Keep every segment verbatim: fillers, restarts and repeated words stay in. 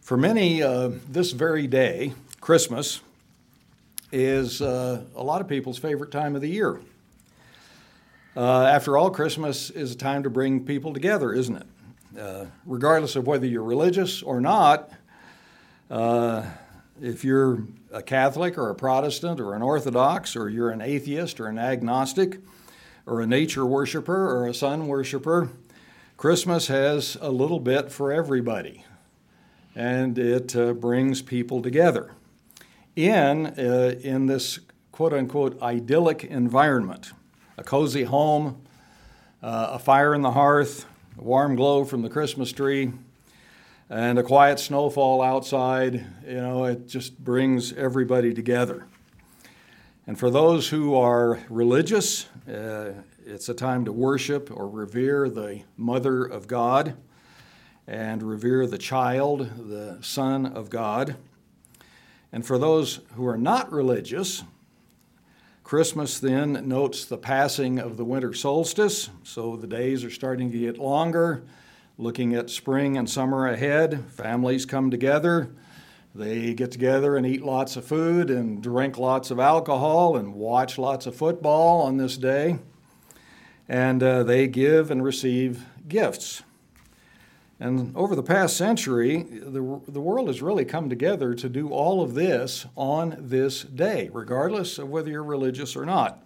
For many, uh, this very day, Christmas, is uh, a lot of people's favorite time of the year. Uh, after all, Christmas is a time to bring people together, isn't it? Uh, regardless of whether you're religious or not, uh, if you're a Catholic or a Protestant or an Orthodox, or you're an atheist or an agnostic or a nature worshiper or a sun worshiper, Christmas has a little bit for everybody, and it uh, brings people together in, uh, in this quote-unquote idyllic environment. A cozy home, uh, a fire in the hearth, a warm glow from the Christmas tree, and a quiet snowfall outside. You know, it just brings everybody together. And for those who are religious, uh, it's a time to worship or revere the Mother of God and revere the child, the Son of God. And for those who are not religious, Christmas then notes the passing of the winter solstice, so the days are starting to get longer. Looking at spring and summer ahead, families come together. They get together and eat lots of food and drink lots of alcohol and watch lots of football on this day. And uh, they give and receive gifts. And over the past century, the, the world has really come together to do all of this on this day, regardless of whether you're religious or not.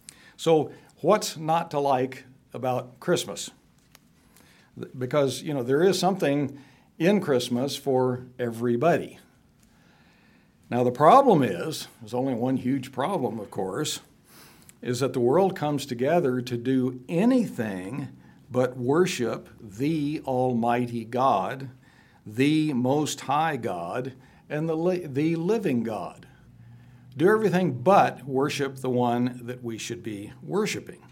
So what's not to like about Christmas? Because, you know, there is something in Christmas for everybody. Now, the problem is, there's only one huge problem, of course, is that the world comes together to do anything but worship the Almighty God, the Most High God, and the, li- the living God. Do everything but worship the one that we should be worshiping.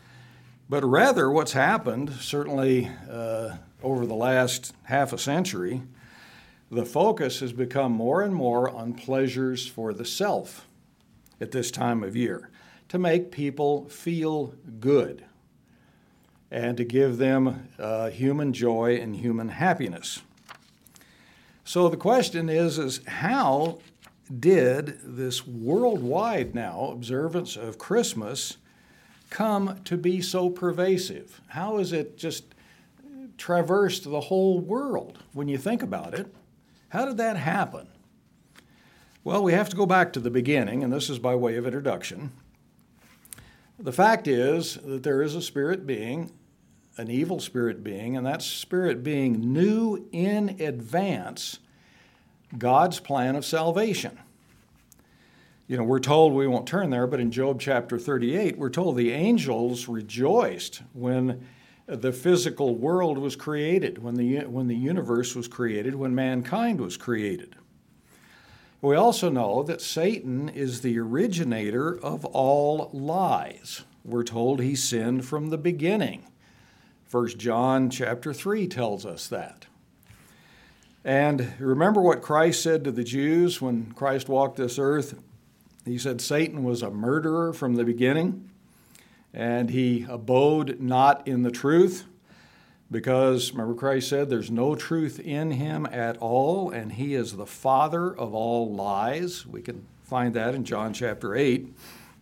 But rather, what's happened, certainly uh, over the last half a century, the focus has become more and more on pleasures for the self at this time of year, to make people feel good and to give them uh, human joy and human happiness. So the question is, is how did this worldwide now observance of Christmas come to be so pervasive? How has it just traversed the whole world when you think about it? How did that happen? Well, we have to go back to the beginning, and this is by way of introduction. The fact is that there is a spirit being, an evil spirit being, and that spirit being knew in advance God's plan of salvation. You know, we're told, we won't turn there, but in Job chapter thirty-eight, we're told the angels rejoiced when the physical world was created, when the, when the universe was created, when mankind was created. We also know that Satan is the originator of all lies. We're told he sinned from the beginning. First John chapter three tells us that. And remember what Christ said to the Jews when Christ walked this earth? He said Satan was a murderer from the beginning, and he abode not in the truth, because, remember Christ said, there's no truth in him at all, and he is the father of all lies. We can find that in John chapter eight.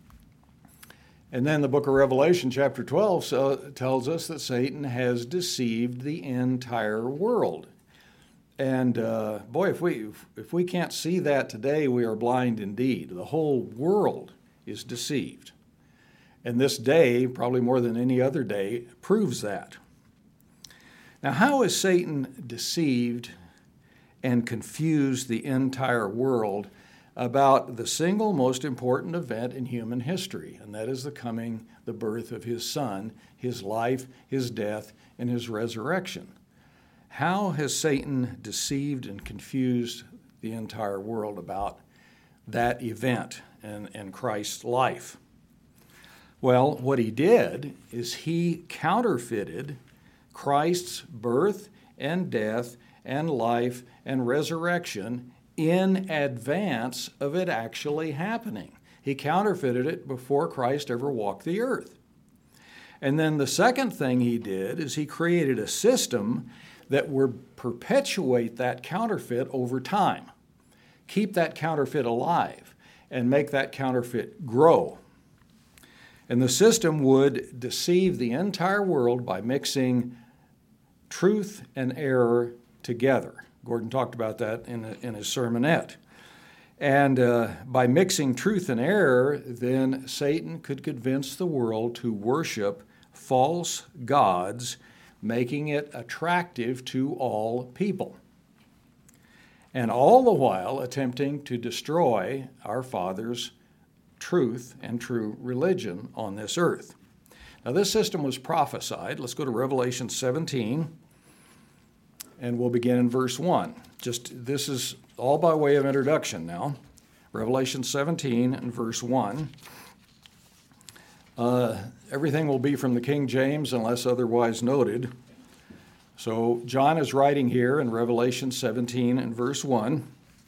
And then the book of Revelation chapter twelve so, tells us that Satan has deceived the entire world. And uh, boy, if we if we can't see that today, we are blind indeed. The whole world is deceived. And this day, probably more than any other day, proves that. Now, how has Satan deceived and confused the entire world about the single most important event in human history, and that is the coming, the birth of his Son, his life, his death, and his resurrection? How has Satan deceived and confused the entire world about that event and, and Christ's life? Well, what he did is he counterfeited Christ's birth and death and life and resurrection in advance of it actually happening. He counterfeited it before Christ ever walked the earth. And then the second thing he did is he created a system that would perpetuate that counterfeit over time, keep that counterfeit alive, and make that counterfeit grow. And the system would deceive the entire world by mixing truth and error together. Gordon talked about that in, in his sermonette. And uh, by mixing truth and error, then Satan could convince the world to worship false gods, making it attractive to all people. And all the while attempting to destroy our Father's truth and true religion on this earth. Now, this system was prophesied. Let's go to Revelation seventeen, and we'll begin in verse one. Just this is all by way of introduction now. Revelation seventeen and verse one. Uh, everything will be from the King James unless otherwise noted. So John is writing here in Revelation seventeen and verse one.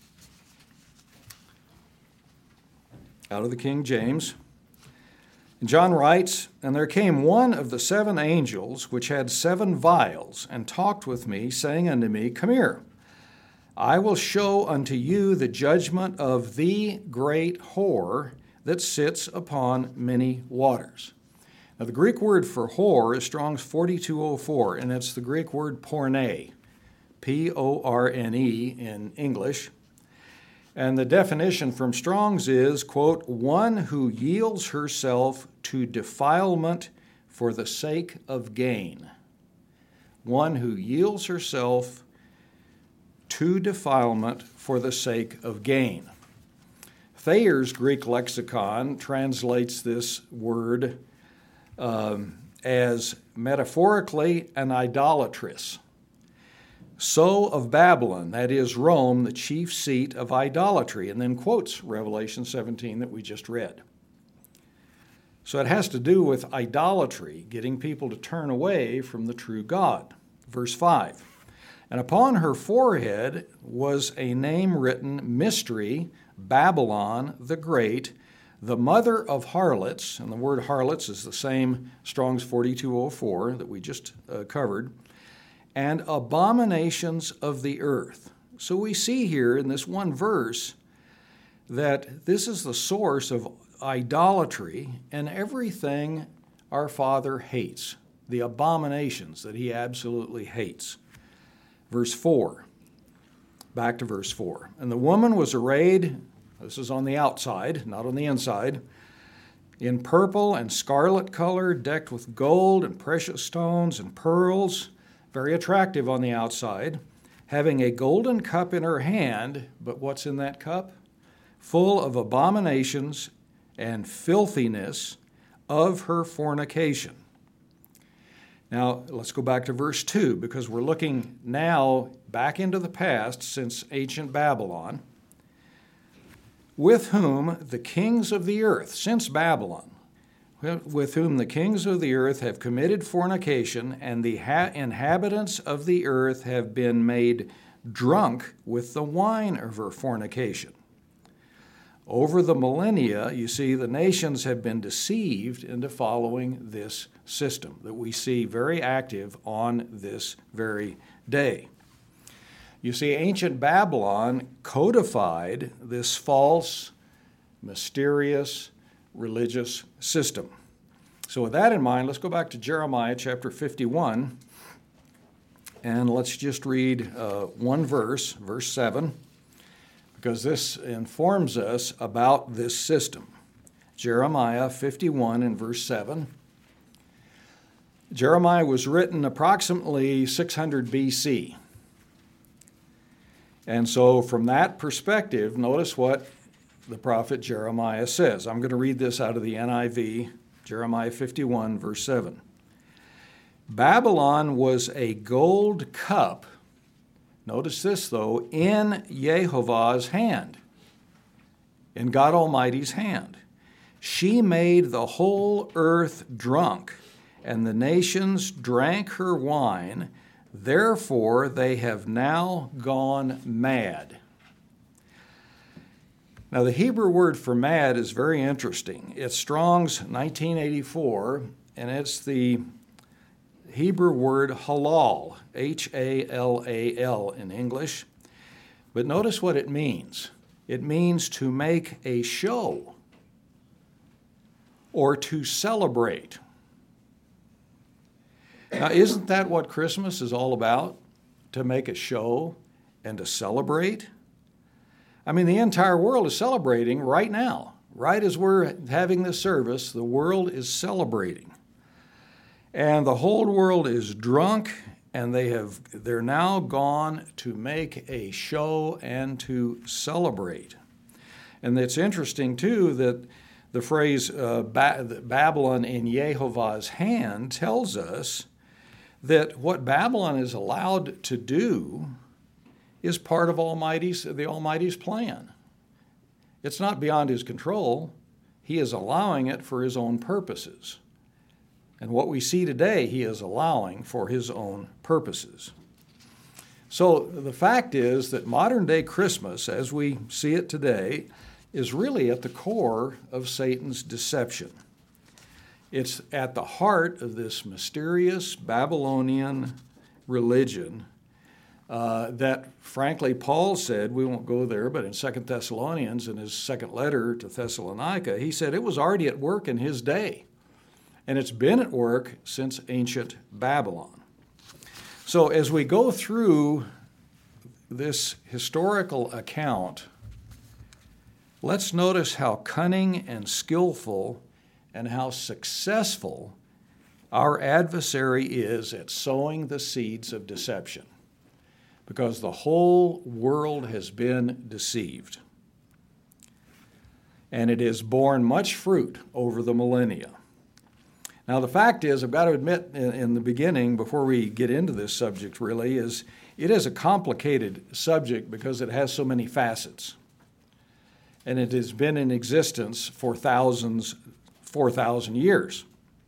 Out of the King James. And John writes, "And there came one of the seven angels which had seven vials, and talked with me, saying unto me, Come here, I will show unto you the judgment of the great whore that sits upon many waters." Now, the Greek word for whore is Strong's forty-two oh four, and it's the Greek word porne, P O R N E in English. And the definition from Strong's is, quote, "one who yields herself to defilement for the sake of gain." One who yields herself to defilement for the sake of gain. Thayer's Greek lexicon translates this word um, as metaphorically an idolatress. So of Babylon, that is Rome, the chief seat of idolatry, and then quotes Revelation seventeen that we just read. So it has to do with idolatry, getting people to turn away from the true God. Verse five, "And upon her forehead was a name written, Mystery, Babylon the Great, the mother of harlots," and the word harlots is the same Strong's forty-two oh four that we just uh, covered, "and abominations of the earth." So we see here in this one verse that this is the source of idolatry and everything our Father hates, the abominations that he absolutely hates. Verse four, back to verse four. "And the woman was arrayed," this is on the outside, not on the inside, "in purple and scarlet color, decked with gold and precious stones and pearls," very attractive on the outside, "having a golden cup in her hand," but what's in that cup? "Full of abominations and filthiness of her fornication." Now, let's go back to verse two, because we're looking now back into the past since ancient Babylon. "With whom the kings of the earth," since Babylon, "with whom the kings of the earth have committed fornication, and the ha- inhabitants of the earth have been made drunk with the wine of her fornication." Over the millennia, you see, the nations have been deceived into following this system that we see very active on this very day. You see, ancient Babylon codified this false, mysterious, religious system. So with that in mind, let's go back to Jeremiah chapter fifty-one, and let's just read uh, one verse, verse seven, because this informs us about this system. Jeremiah fifty-one and verse seven. Jeremiah was written approximately six hundred B C. And so from that perspective, notice what the prophet Jeremiah says. I'm going to read this out of the N I V, Jeremiah fifty-one, verse seven. "Babylon was a gold cup," notice this though, "in Jehovah's hand," in God Almighty's hand. "She made the whole earth drunk, and the nations drank her wine. Therefore they have now gone mad." Now, the Hebrew word for mad is very interesting. It's Strong's nineteen eighty-four, and it's the Hebrew word halal, H A L A L in English. But notice what it means. It means to make a show or to celebrate. Now, isn't that what Christmas is all about? To make a show and to celebrate? I mean, the entire world is celebrating right now. Right as we're having this service, the world is celebrating. And the whole world is drunk, and they have, they're now gone to make a show and to celebrate. And it's interesting, too, that the phrase uh, ba- Babylon in Jehovah's hand tells us that what Babylon is allowed to do is part of Almighty's, the Almighty's plan. It's not beyond his control. He is allowing it for his own purposes. And what we see today, he is allowing for his own purposes. So the fact is that modern day Christmas, as we see it today, is really at the core of Satan's deception. It's at the heart of this mysterious Babylonian religion uh, that, frankly, Paul said, we won't go there, but in Second Thessalonians, in his second letter to Thessalonica, he said it was already at work in his day. And it's been at work since ancient Babylon. So as we go through this historical account, let's notice how cunning and skillful and how successful our adversary is at sowing the seeds of deception, because the whole world has been deceived. And it has borne much fruit over the millennia. Now, the fact is, I've got to admit in, in the beginning, before we get into this subject really, is it is a complicated subject because it has so many facets. And it has been in existence for thousands, four thousand years.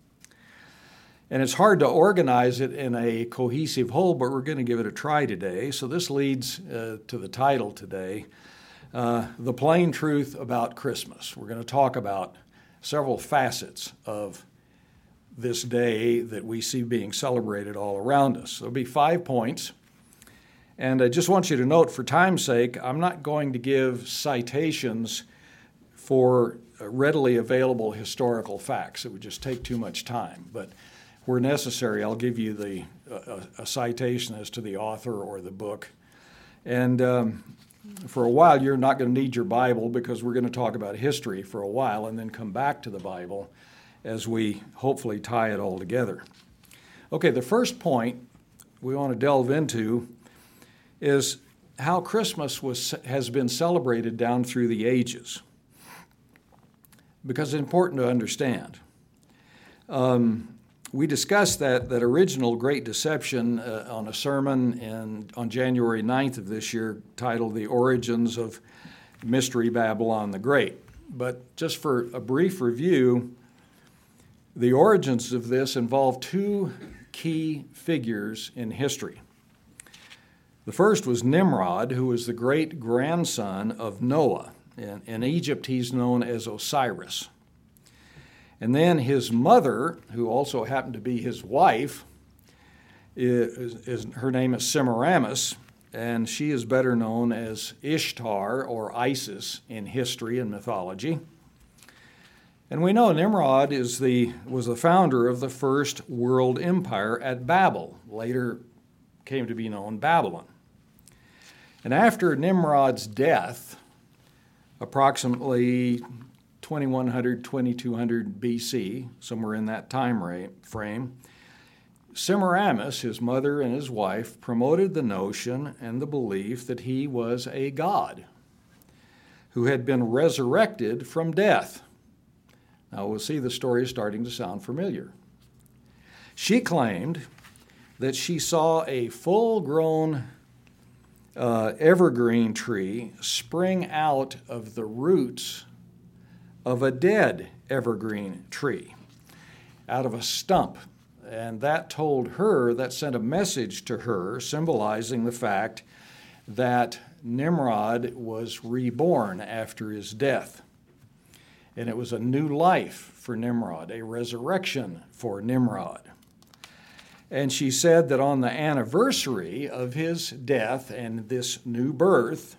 And it's hard to organize it in a cohesive whole, but we're going to give it a try today. So this leads uh, to the title today, uh, The Plain Truth About Christmas. We're going to talk about several facets of this day that we see being celebrated all around us. There'll be five points. And I just want you to note, for time's sake, I'm not going to give citations for readily available historical facts. It would just take too much time. But where necessary, I'll give you the uh, a citation as to the author or the book. And um, for a while, you're not going to need your Bible because we're going to talk about history for a while and then come back to the Bible as we hopefully tie it all together. Okay, the first point we want to delve into is how Christmas was has been celebrated down through the ages, because it's important to understand. Um, we discussed that, that original Great Deception uh, on a sermon in, on January ninth of this year titled The Origins of Mystery Babylon the Great. But just for a brief review, the origins of this involve two key figures in history. The first was Nimrod, who was the great-grandson of Noah. In, in Egypt, he's known as Osiris. And then his mother, who also happened to be his wife, is, is her name is Semiramis, and she is better known as Ishtar or Isis in history and mythology. And we know Nimrod is the, was the founder of the first world empire at Babel, later came to be known Babylon. And after Nimrod's death, approximately twenty-one hundred, twenty-two hundred B C, somewhere in that time frame, Semiramis, his mother and his wife, promoted the notion and the belief that he was a god who had been resurrected from death. Now we'll see the story is starting to sound familiar. She claimed that she saw a full-grown uh, evergreen tree spring out of the roots of a dead evergreen tree, out of a stump. And that told her, that sent a message to her, symbolizing the fact that Nimrod was reborn after his death. And it was a new life for Nimrod, a resurrection for Nimrod. And she said that on the anniversary of his death and this new birth,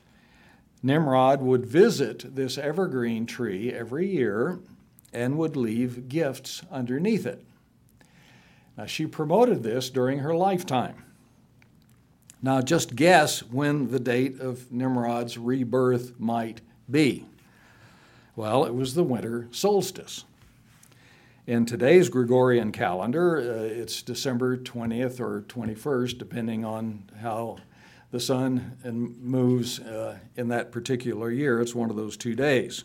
Nimrod would visit this evergreen tree every year and would leave gifts underneath it. Now, she promoted this during her lifetime. Now, just guess when the date of Nimrod's rebirth might be. Well, it was the winter solstice. In today's Gregorian calendar, uh, it's December twentieth or twenty-first, depending on how the sun moves uh, in that particular year. It's one of those two days.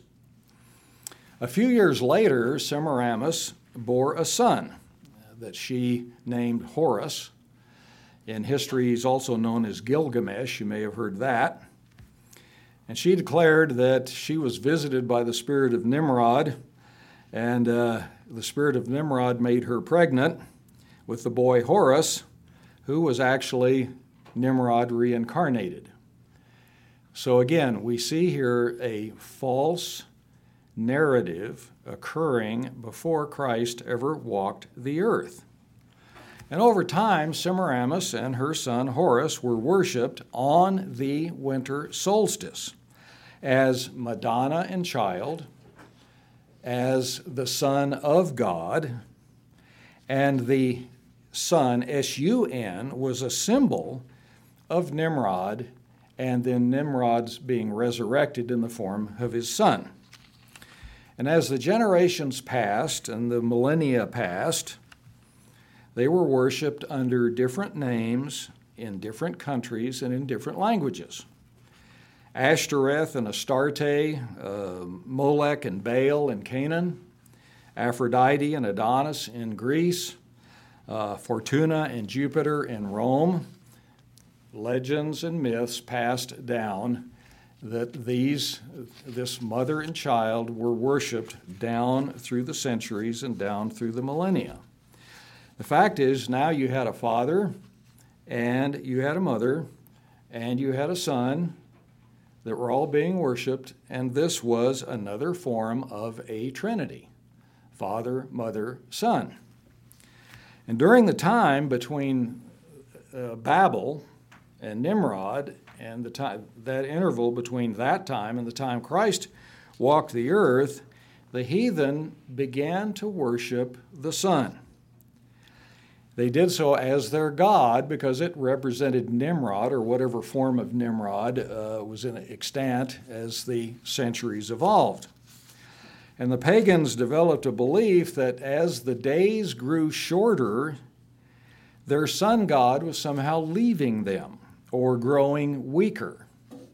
A few years later, Semiramis bore a son that she named Horus. In history, he's also known as Gilgamesh. You may have heard that. And she declared that she was visited by the spirit of Nimrod, and uh, the spirit of Nimrod made her pregnant with the boy Horus, who was actually Nimrod reincarnated. So again, we see here a false narrative occurring before Christ ever walked the earth. And over time, Semiramis and her son Horus were worshipped on the winter solstice as Madonna and child, as the Son of God, and the sun, S U N, was a symbol of Nimrod, and then Nimrod's being resurrected in the form of his son. And as the generations passed and the millennia passed, they were worshipped under different names in different countries and in different languages. Ashtoreth and Astarte, uh, Molech and Baal in Canaan, Aphrodite and Adonis in Greece, uh, Fortuna and Jupiter in Rome. Legends and myths passed down that these, this mother and child were worshipped down through the centuries and down through the millennia. The fact is, now you had a father, and you had a mother, and you had a son that were all being worshipped, and this was another form of a Trinity: Father, Mother, Son. And during the time between uh, Babel and Nimrod, and the time, that interval between that time and the time Christ walked the earth, the heathen began to worship the sun. They did so as their god because it represented Nimrod, or whatever form of Nimrod uh, was in extant as the centuries evolved. And the pagans developed a belief that as the days grew shorter, their sun god was somehow leaving them or growing weaker.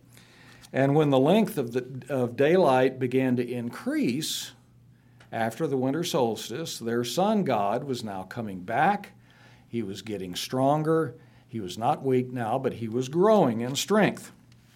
And when the length of, the, of daylight began to increase after the winter solstice, their sun god was now coming back. He was getting stronger. He was not weak now, but he was growing in strength.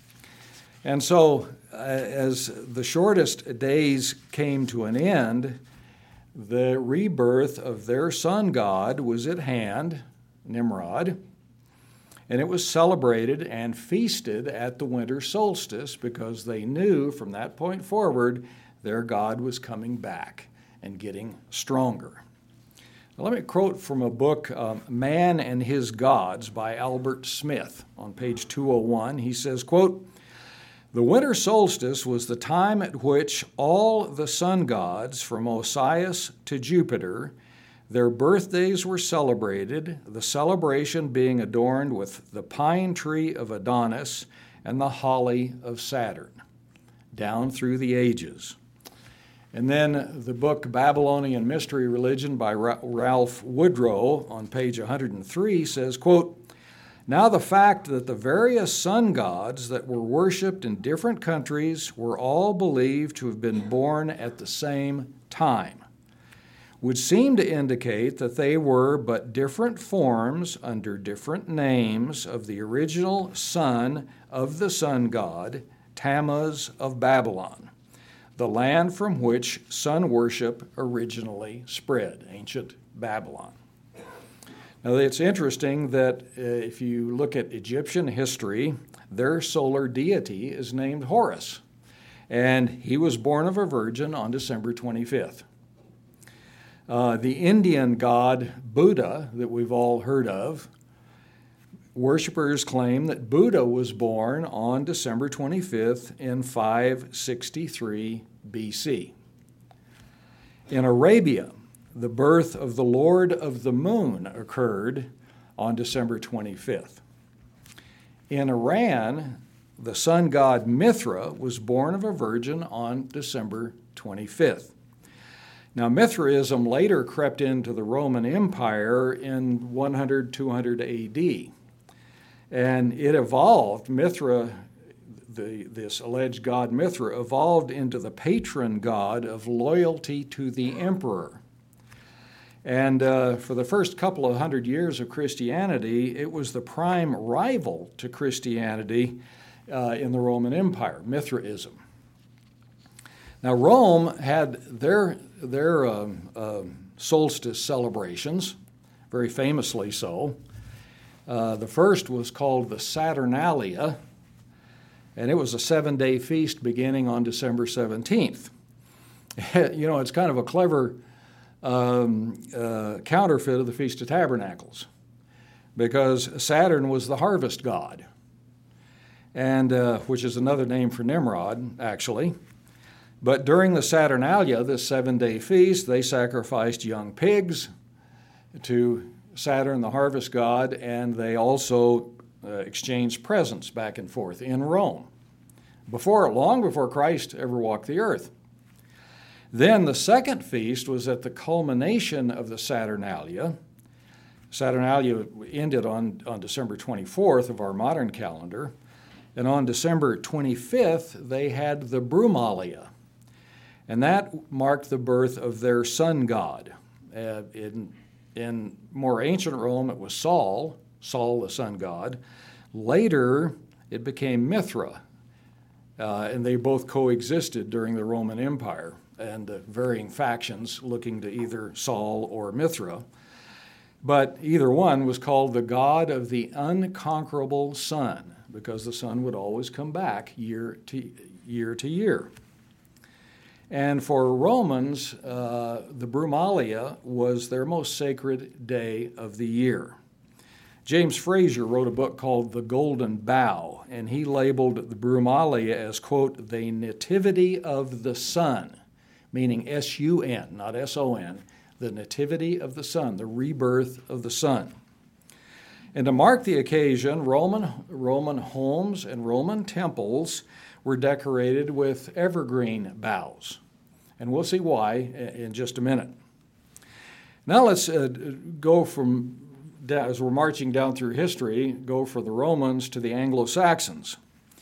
And so uh, as the shortest days came to an end, the rebirth of their sun god was at hand, Nimrod, and it was celebrated and feasted at the winter solstice because they knew from that point forward their god was coming back and getting stronger. Now, let me quote from a book, um, Man and His Gods by Albert Smith on page two oh one. He says, quote, "The winter solstice was the time at which all the sun gods, from Osiris to Jupiter, their birthdays were celebrated, the celebration being adorned with the pine tree of Adonis and the holly of Saturn, down through the ages." And then the book Babylonian Mystery Religion by Ra- Ralph Woodrow on page one hundred three says, quote, "Now the fact that the various sun gods that were worshipped in different countries were all believed to have been born at the same time would seem to indicate that they were but different forms under different names of the original son of the sun god, Tammuz of Babylon, the land from which sun worship originally spread, ancient Babylon." Now, it's interesting that uh, if you look at Egyptian history, their solar deity is named Horus, and he was born of a virgin on December twenty-fifth. Uh, the Indian god Buddha that we've all heard of, worshippers claim that Buddha was born on December twenty-fifth in five sixty-three B C. In Arabia, the birth of the Lord of the Moon occurred on December twenty-fifth. In Iran, the sun god Mithra was born of a virgin on December twenty-fifth. Now, Mithraism later crept into the Roman Empire in one hundred, two hundred A D. And it evolved, Mithra, the, this alleged god Mithra, evolved into the patron god of loyalty to the emperor. And uh, for the first couple of hundred years of Christianity, it was the prime rival to Christianity uh, in the Roman Empire, Mithraism. Now, Rome had their, their um, uh, solstice celebrations, very famously so. Uh, the first was called the Saturnalia, and it was a seven-day feast beginning on December seventeenth. You know, it's kind of a clever um, uh, counterfeit of the Feast of Tabernacles, because Saturn was the harvest god, and uh, which is another name for Nimrod, actually. But during the Saturnalia, this seven-day feast, they sacrificed young pigs to Saturn, the harvest god, and they also uh, exchanged presents back and forth in Rome, before, long before Christ ever walked the earth. Then the second feast was at the culmination of the Saturnalia. Saturnalia ended on, on December twenty-fourth of our modern calendar, and on December twenty-fifth, they had the Brumalia. And that marked the birth of their sun god. Uh, in, in more ancient Rome, it was Sol, Sol the sun god. Later, it became Mithra, uh, and they both coexisted during the Roman Empire, and uh, varying factions looking to either Sol or Mithra. But either one was called the god of the unconquerable sun, because the sun would always come back year to year. To year. And for Romans, uh, the Brumalia was their most sacred day of the year. James Fraser wrote a book called The Golden Bough, and he labeled the Brumalia as, quote, the nativity of the sun, meaning S U N, not S O N, the nativity of the sun, the rebirth of the sun. And to mark the occasion, Roman, Roman homes and Roman temples were decorated with evergreen boughs. And we'll see why in just a minute. Now let's uh, go from, as we're marching down through history, go for the Romans to the Anglo-Saxons.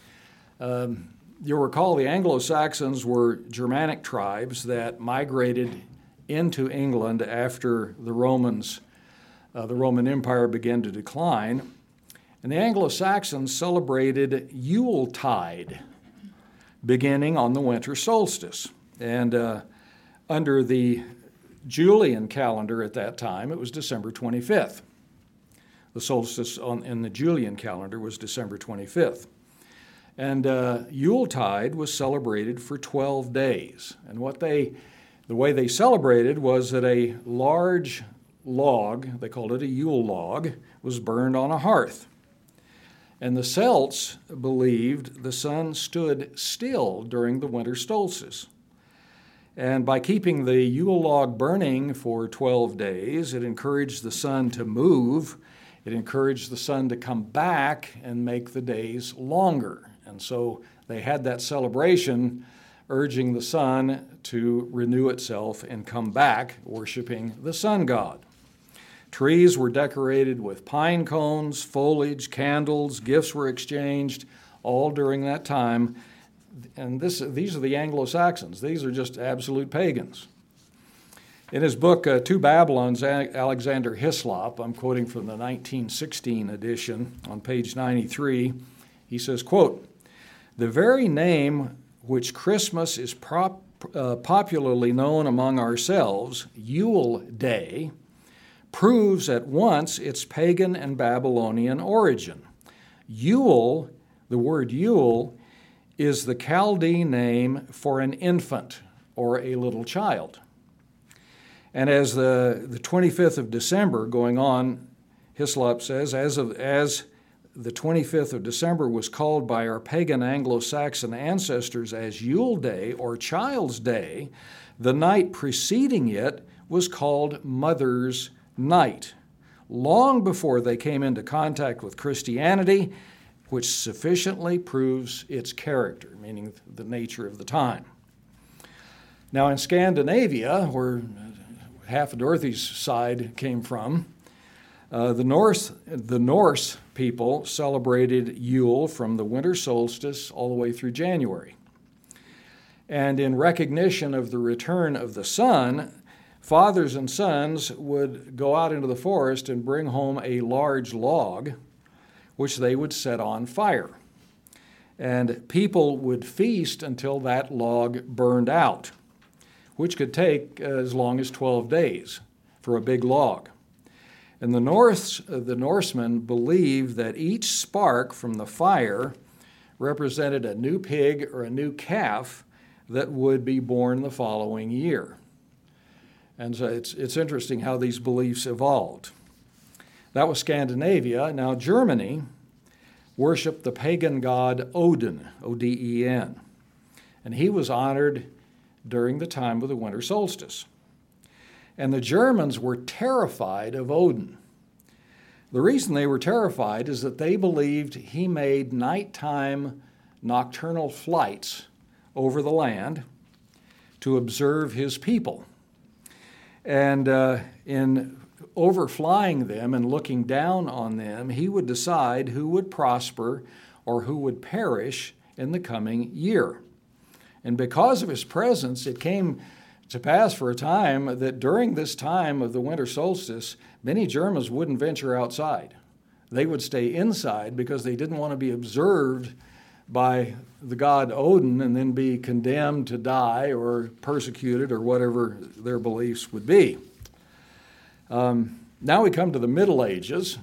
Um, you'll recall the Anglo-Saxons were Germanic tribes that migrated into England after the Romans, uh, the Roman Empire began to decline. And the Anglo-Saxons celebrated Yuletide, beginning on the winter solstice. And uh, under the Julian calendar at that time, it was December twenty-fifth. The solstice on, in the Julian calendar was December twenty-fifth. And uh, Yuletide was celebrated for twelve days. And what they, the way they celebrated was that a large log, they called it a Yule log, was burned on a hearth. And the Celts believed the sun stood still during the winter solstice. And by keeping the Yule log burning for twelve days, it encouraged the sun to move. It encouraged the sun to come back and make the days longer. And so they had that celebration urging the sun to renew itself and come back, worshiping the sun god. Trees were decorated with pine cones, foliage, candles, gifts were exchanged, all during that time. And this, these are the Anglo-Saxons. These are just absolute pagans. In his book, uh, Two Babylons, Alexander Hislop, I'm quoting from the nineteen sixteen edition on page ninety-three, he says, quote, "The very name which Christmas is prop, uh, popularly known among ourselves, Yule Day, proves at once its pagan and Babylonian origin. Yule, the word Yule, is the Chaldee name for an infant or a little child. And as the, the twenty-fifth of December going on, Hislop says, as, of, as the twenty-fifth of December was called by our pagan Anglo-Saxon ancestors as Yule Day or Child's Day, the night preceding it was called Mother's Night, long before they came into contact with Christianity, which sufficiently proves its character, meaning the nature of the time. Now in Scandinavia, where half of Dorothy's side came from, uh, the Norse, the Norse people celebrated Yule from the winter solstice all the way through January. And in recognition of the return of the sun, fathers and sons would go out into the forest and bring home a large log, which they would set on fire. And people would feast until that log burned out, which could take as long as twelve days for a big log. And the Norse, the Norsemen believed that each spark from the fire represented a new pig or a new calf that would be born the following year. And so it's, it's interesting how these beliefs evolved. That was Scandinavia. Now Germany worshiped the pagan god Odin, O D E N, and he was honored during the time of the winter solstice. And the Germans were terrified of Odin. The reason they were terrified is that they believed he made nighttime nocturnal flights over the land to observe his people. And uh, in overflying them and looking down on them, he would decide who would prosper or who would perish in the coming year. And because of his presence, it came to pass for a time that during this time of the winter solstice, many Germans wouldn't venture outside. They would stay inside because they didn't want to be observed by the god Odin and then be condemned to die or persecuted or whatever their beliefs would be. Um, now we come to the Middle Ages,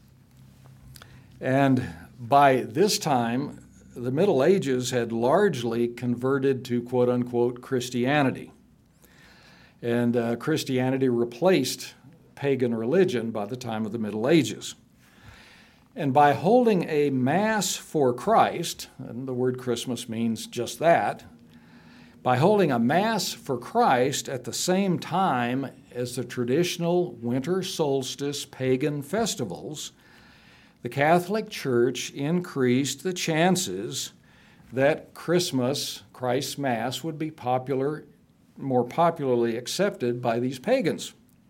and by this time, the Middle Ages had largely converted to quote-unquote Christianity. And uh, Christianity replaced pagan religion by the time of the Middle Ages. And by holding a Mass for Christ, and the word Christmas means just that, by holding a Mass for Christ at the same time as the traditional winter solstice pagan festivals, the Catholic Church increased the chances that Christmas, Christ's Mass, would be popular, more popularly accepted by these pagans.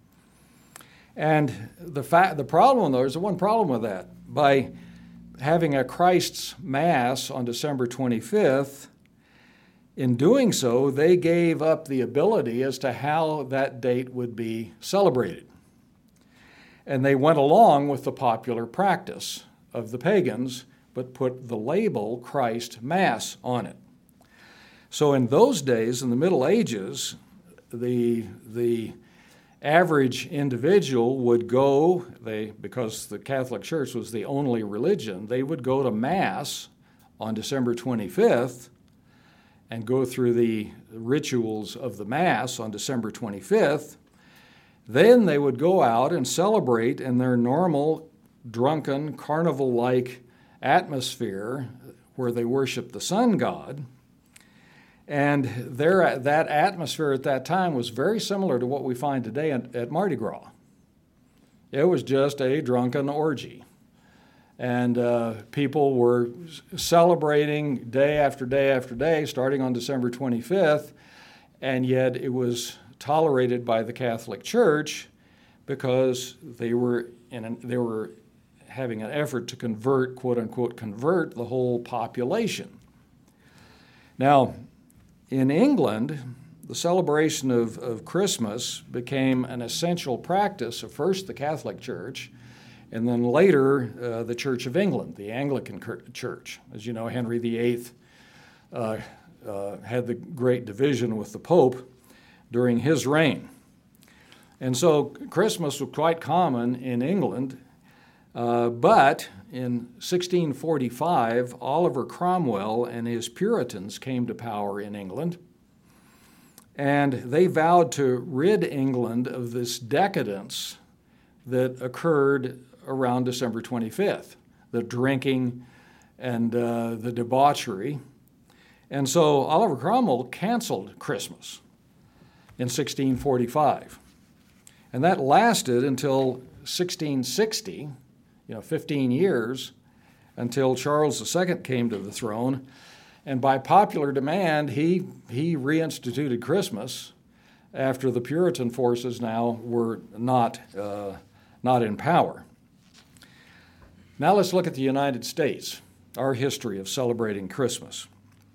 And the fact, the problem, though, there's one problem with that. By having a Christ's Mass on December twenty-fifth, in doing so, they gave up the ability as to how that date would be celebrated. And they went along with the popular practice of the pagans, but put the label Christ Mass on it. So in those days, in the Middle Ages, the, the average individual would go, they, because the Catholic Church was the only religion, they would go to Mass on December twenty-fifth and go through the rituals of the Mass on December twenty-fifth. Then they would go out and celebrate in their normal, drunken, carnival-like atmosphere where they worship the sun god. And their, that atmosphere at that time was very similar to what we find today at, at Mardi Gras. It was just a drunken orgy. And uh, people were celebrating day after day after day, starting on December twenty-fifth, and yet it was tolerated by the Catholic Church because they were in an, they were having an effort to convert, quote unquote, convert the whole population. Now, in England, the celebration of, of Christmas became an essential practice of first the Catholic Church, and then later uh, the Church of England, the Anglican Church. As you know, Henry the Eighth uh, uh, had the great division with the Pope during his reign. And so Christmas was quite common in England, uh, but in sixteen forty-five, Oliver Cromwell and his Puritans came to power in England. And they vowed to rid England of this decadence that occurred around December twenty-fifth, the drinking and uh, the debauchery. And so Oliver Cromwell canceled Christmas in sixteen forty-five. And that lasted until sixteen sixty, you know, fifteen years, until Charles the Second came to the throne. And by popular demand, he, he reinstituted Christmas after the Puritan forces now were not, uh, not in power. Now let's look at the United States, our history of celebrating Christmas.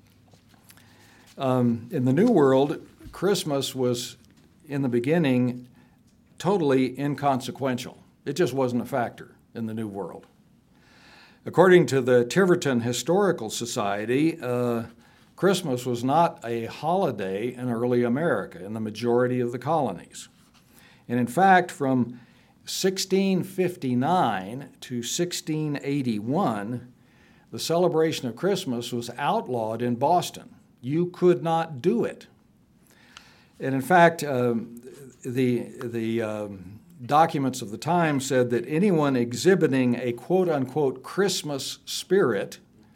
Um, in the New World, Christmas was, in the beginning, totally inconsequential. It just wasn't a factor in the New World. According to the Tiverton Historical Society, uh, Christmas was not a holiday in early America, in the majority of the colonies. And in fact, from sixteen fifty-nine to sixteen eighty-one, the celebration of Christmas was outlawed in Boston. You could not do it. And in fact, um, the, the um, documents of the time said that anyone exhibiting a quote-unquote Christmas spirit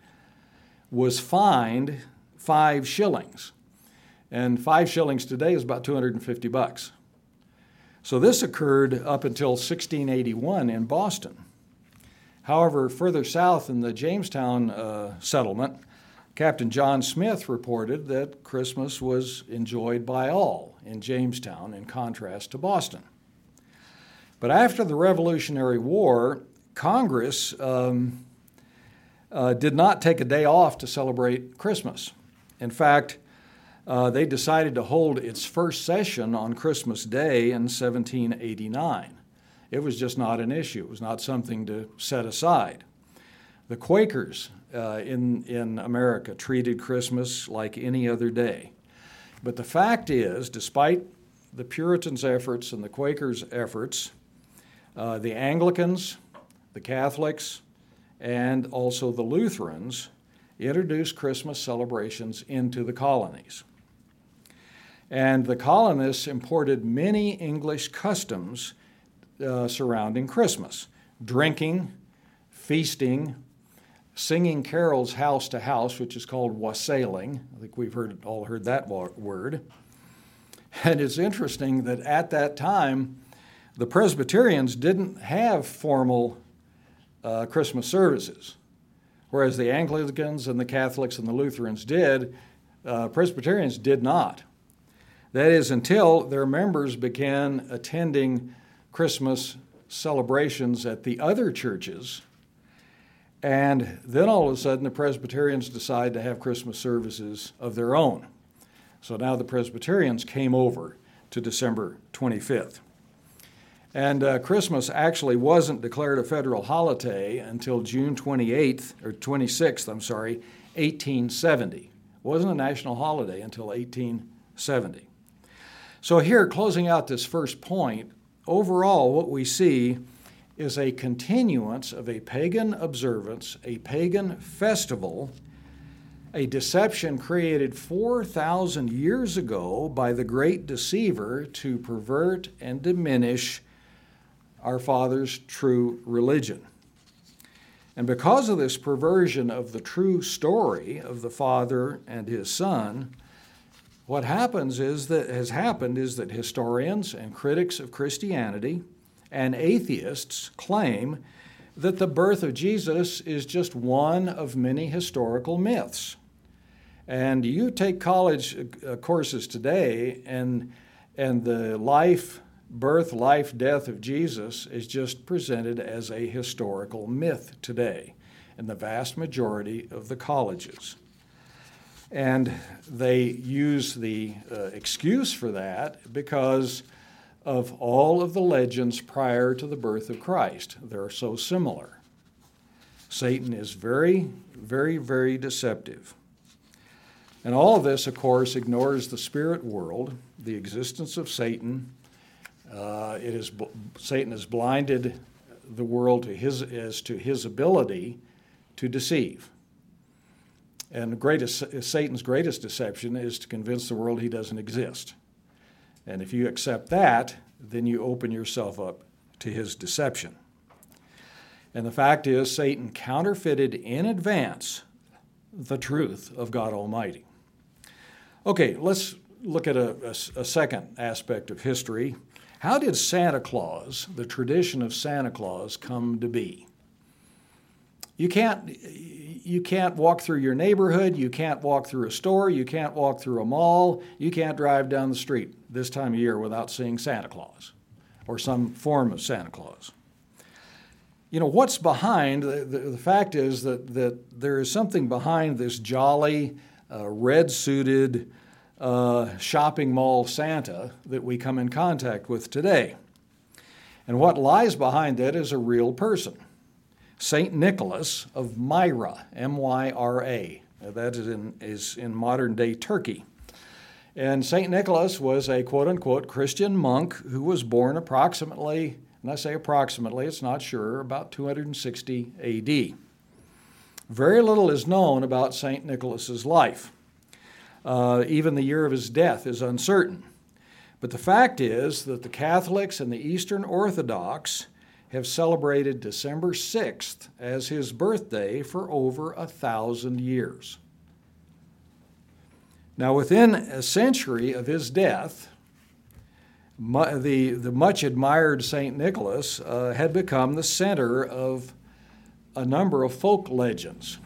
was fined five shillings. And five shillings today is about two hundred fifty bucks. So this occurred up until sixteen eighty-one in Boston. However, further south in the Jamestown uh, settlement, Captain John Smith reported that Christmas was enjoyed by all in Jamestown, in contrast to Boston. But after the Revolutionary War, Congress um, uh, did not take a day off to celebrate Christmas. In fact, uh, they decided to hold its first session on Christmas Day in seventeen eighty-nine. It was just not an issue. It was not something to set aside. The Quakers uh, in, in America treated Christmas like any other day. But the fact is, despite the Puritans' efforts and the Quakers' efforts, uh, the Anglicans, the Catholics, and also the Lutherans introduced Christmas celebrations into the colonies. And the colonists imported many English customs uh, surrounding Christmas: drinking, feasting, singing carols house to house, which is called wassailing. I think we've heard, all heard that word. And it's interesting that at that time, the Presbyterians didn't have formal uh, Christmas services, whereas the Anglicans and the Catholics and the Lutherans did. Uh, Presbyterians did not. That is, until their members began attending Christmas celebrations at the other churches. And then all of a sudden, the Presbyterians decide to have Christmas services of their own. So now the Presbyterians came over to December twenty-fifth. And uh, Christmas actually wasn't declared a federal holiday until June twenty-eighth, or twenty-sixth, I'm sorry, eighteen seventy. It wasn't a national holiday until eighteen seventy. So here, closing out this first point, overall what we see is a continuance of a pagan observance, a pagan festival, a deception created four thousand years ago by the great deceiver to pervert and diminish our Father's true religion. And because of this perversion of the true story of the Father and His Son, what happens is that has happened is that historians and critics of Christianity and atheists claim that the birth of Jesus is just one of many historical myths. And you take college uh, courses today, and, and the life, birth, life, death of Jesus is just presented as a historical myth today in the vast majority of the colleges. And they use the uh, excuse for that because of all of the legends prior to the birth of Christ. They're so similar. Satan is very, very, very deceptive. And all of this, of course, ignores the spirit world, the existence of Satan. Uh, it is Satan has blinded the world to his, as to his ability to deceive. And the greatest, Satan's greatest deception is to convince the world he doesn't exist. And if you accept that, then you open yourself up to his deception. And the fact is, Satan counterfeited in advance the truth of God Almighty. Okay, let's look at a, a, a second aspect of history. How did Santa Claus, the tradition of Santa Claus, come to be? You can't, you can't walk through your neighborhood, you can't walk through a store, you can't walk through a mall, you can't drive down the street this time of year without seeing Santa Claus or some form of Santa Claus. You know, what's behind, the, the, the fact is that, that there is something behind this jolly, uh, red-suited uh, shopping mall Santa that we come in contact with today. And what lies behind that is a real person. Saint Nicholas of Myra, M Y R A. That is in, is in modern-day Turkey. And Saint Nicholas was a quote-unquote Christian monk who was born approximately, and I say approximately, it's not sure, about two hundred sixty A D. Very little is known about Saint Nicholas's life. Uh, even the year of his death is uncertain. But the fact is that the Catholics and the Eastern Orthodox have celebrated December sixth as his birthday for over a thousand years. Now, within a century of his death, mu- the, the much admired Saint Nicholas uh, had become the center of a number of folk legends.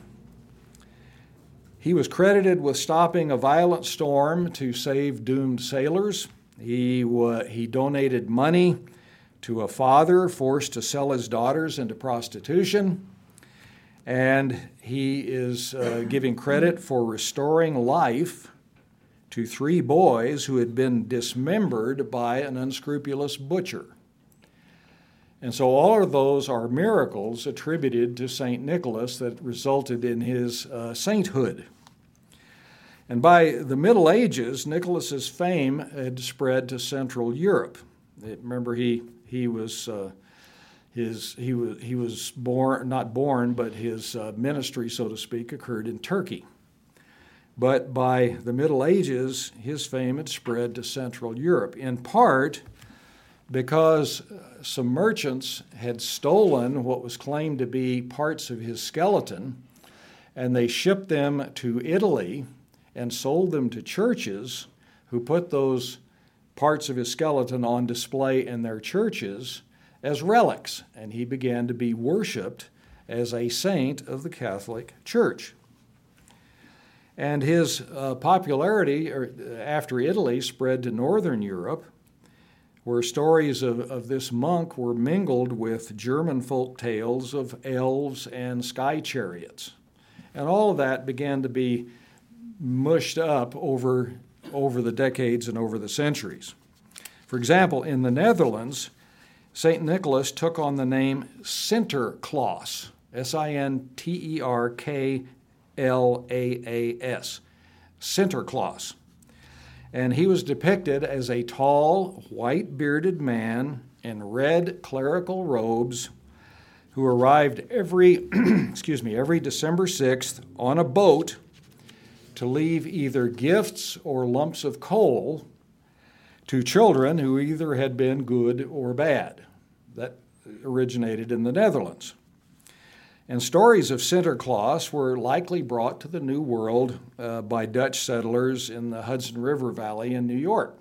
He was credited with stopping a violent storm to save doomed sailors. He, wa- he donated money to a father forced to sell his daughters into prostitution. And he is uh, giving credit for restoring life to three boys who had been dismembered by an unscrupulous butcher. And so all of those are miracles attributed to Saint Nicholas that resulted in his uh, sainthood. And by the Middle Ages, Nicholas's fame had spread to Central Europe. Remember, he he was uh, his he was he was born not born, but his uh, ministry, so to speak, occurred in Turkey. But by the Middle Ages, his fame had spread to Central Europe, in part because some merchants had stolen what was claimed to be parts of his skeleton, and they shipped them to Italy and sold them to churches who put those parts of his skeleton on display in their churches as relics, and he began to be worshipped as a saint of the Catholic Church. And his uh, popularity or, after Italy spread to Northern Europe, where stories of, of this monk were mingled with German folk tales of elves and sky chariots. And all of that began to be mushed up over, over the decades and over the centuries. For example, in the Netherlands, Saint Nicholas took on the name Sinterklaas, S I N T E R K L A A S, Sinterklaas. And he was depicted as a tall, white-bearded man in red clerical robes who arrived every, excuse me, every December sixth on a boat to leave either gifts or lumps of coal to children who either had been good or bad. That originated in the Netherlands. And stories of Sinterklaas were likely brought to the New World uh, by Dutch settlers in the Hudson River Valley in New York.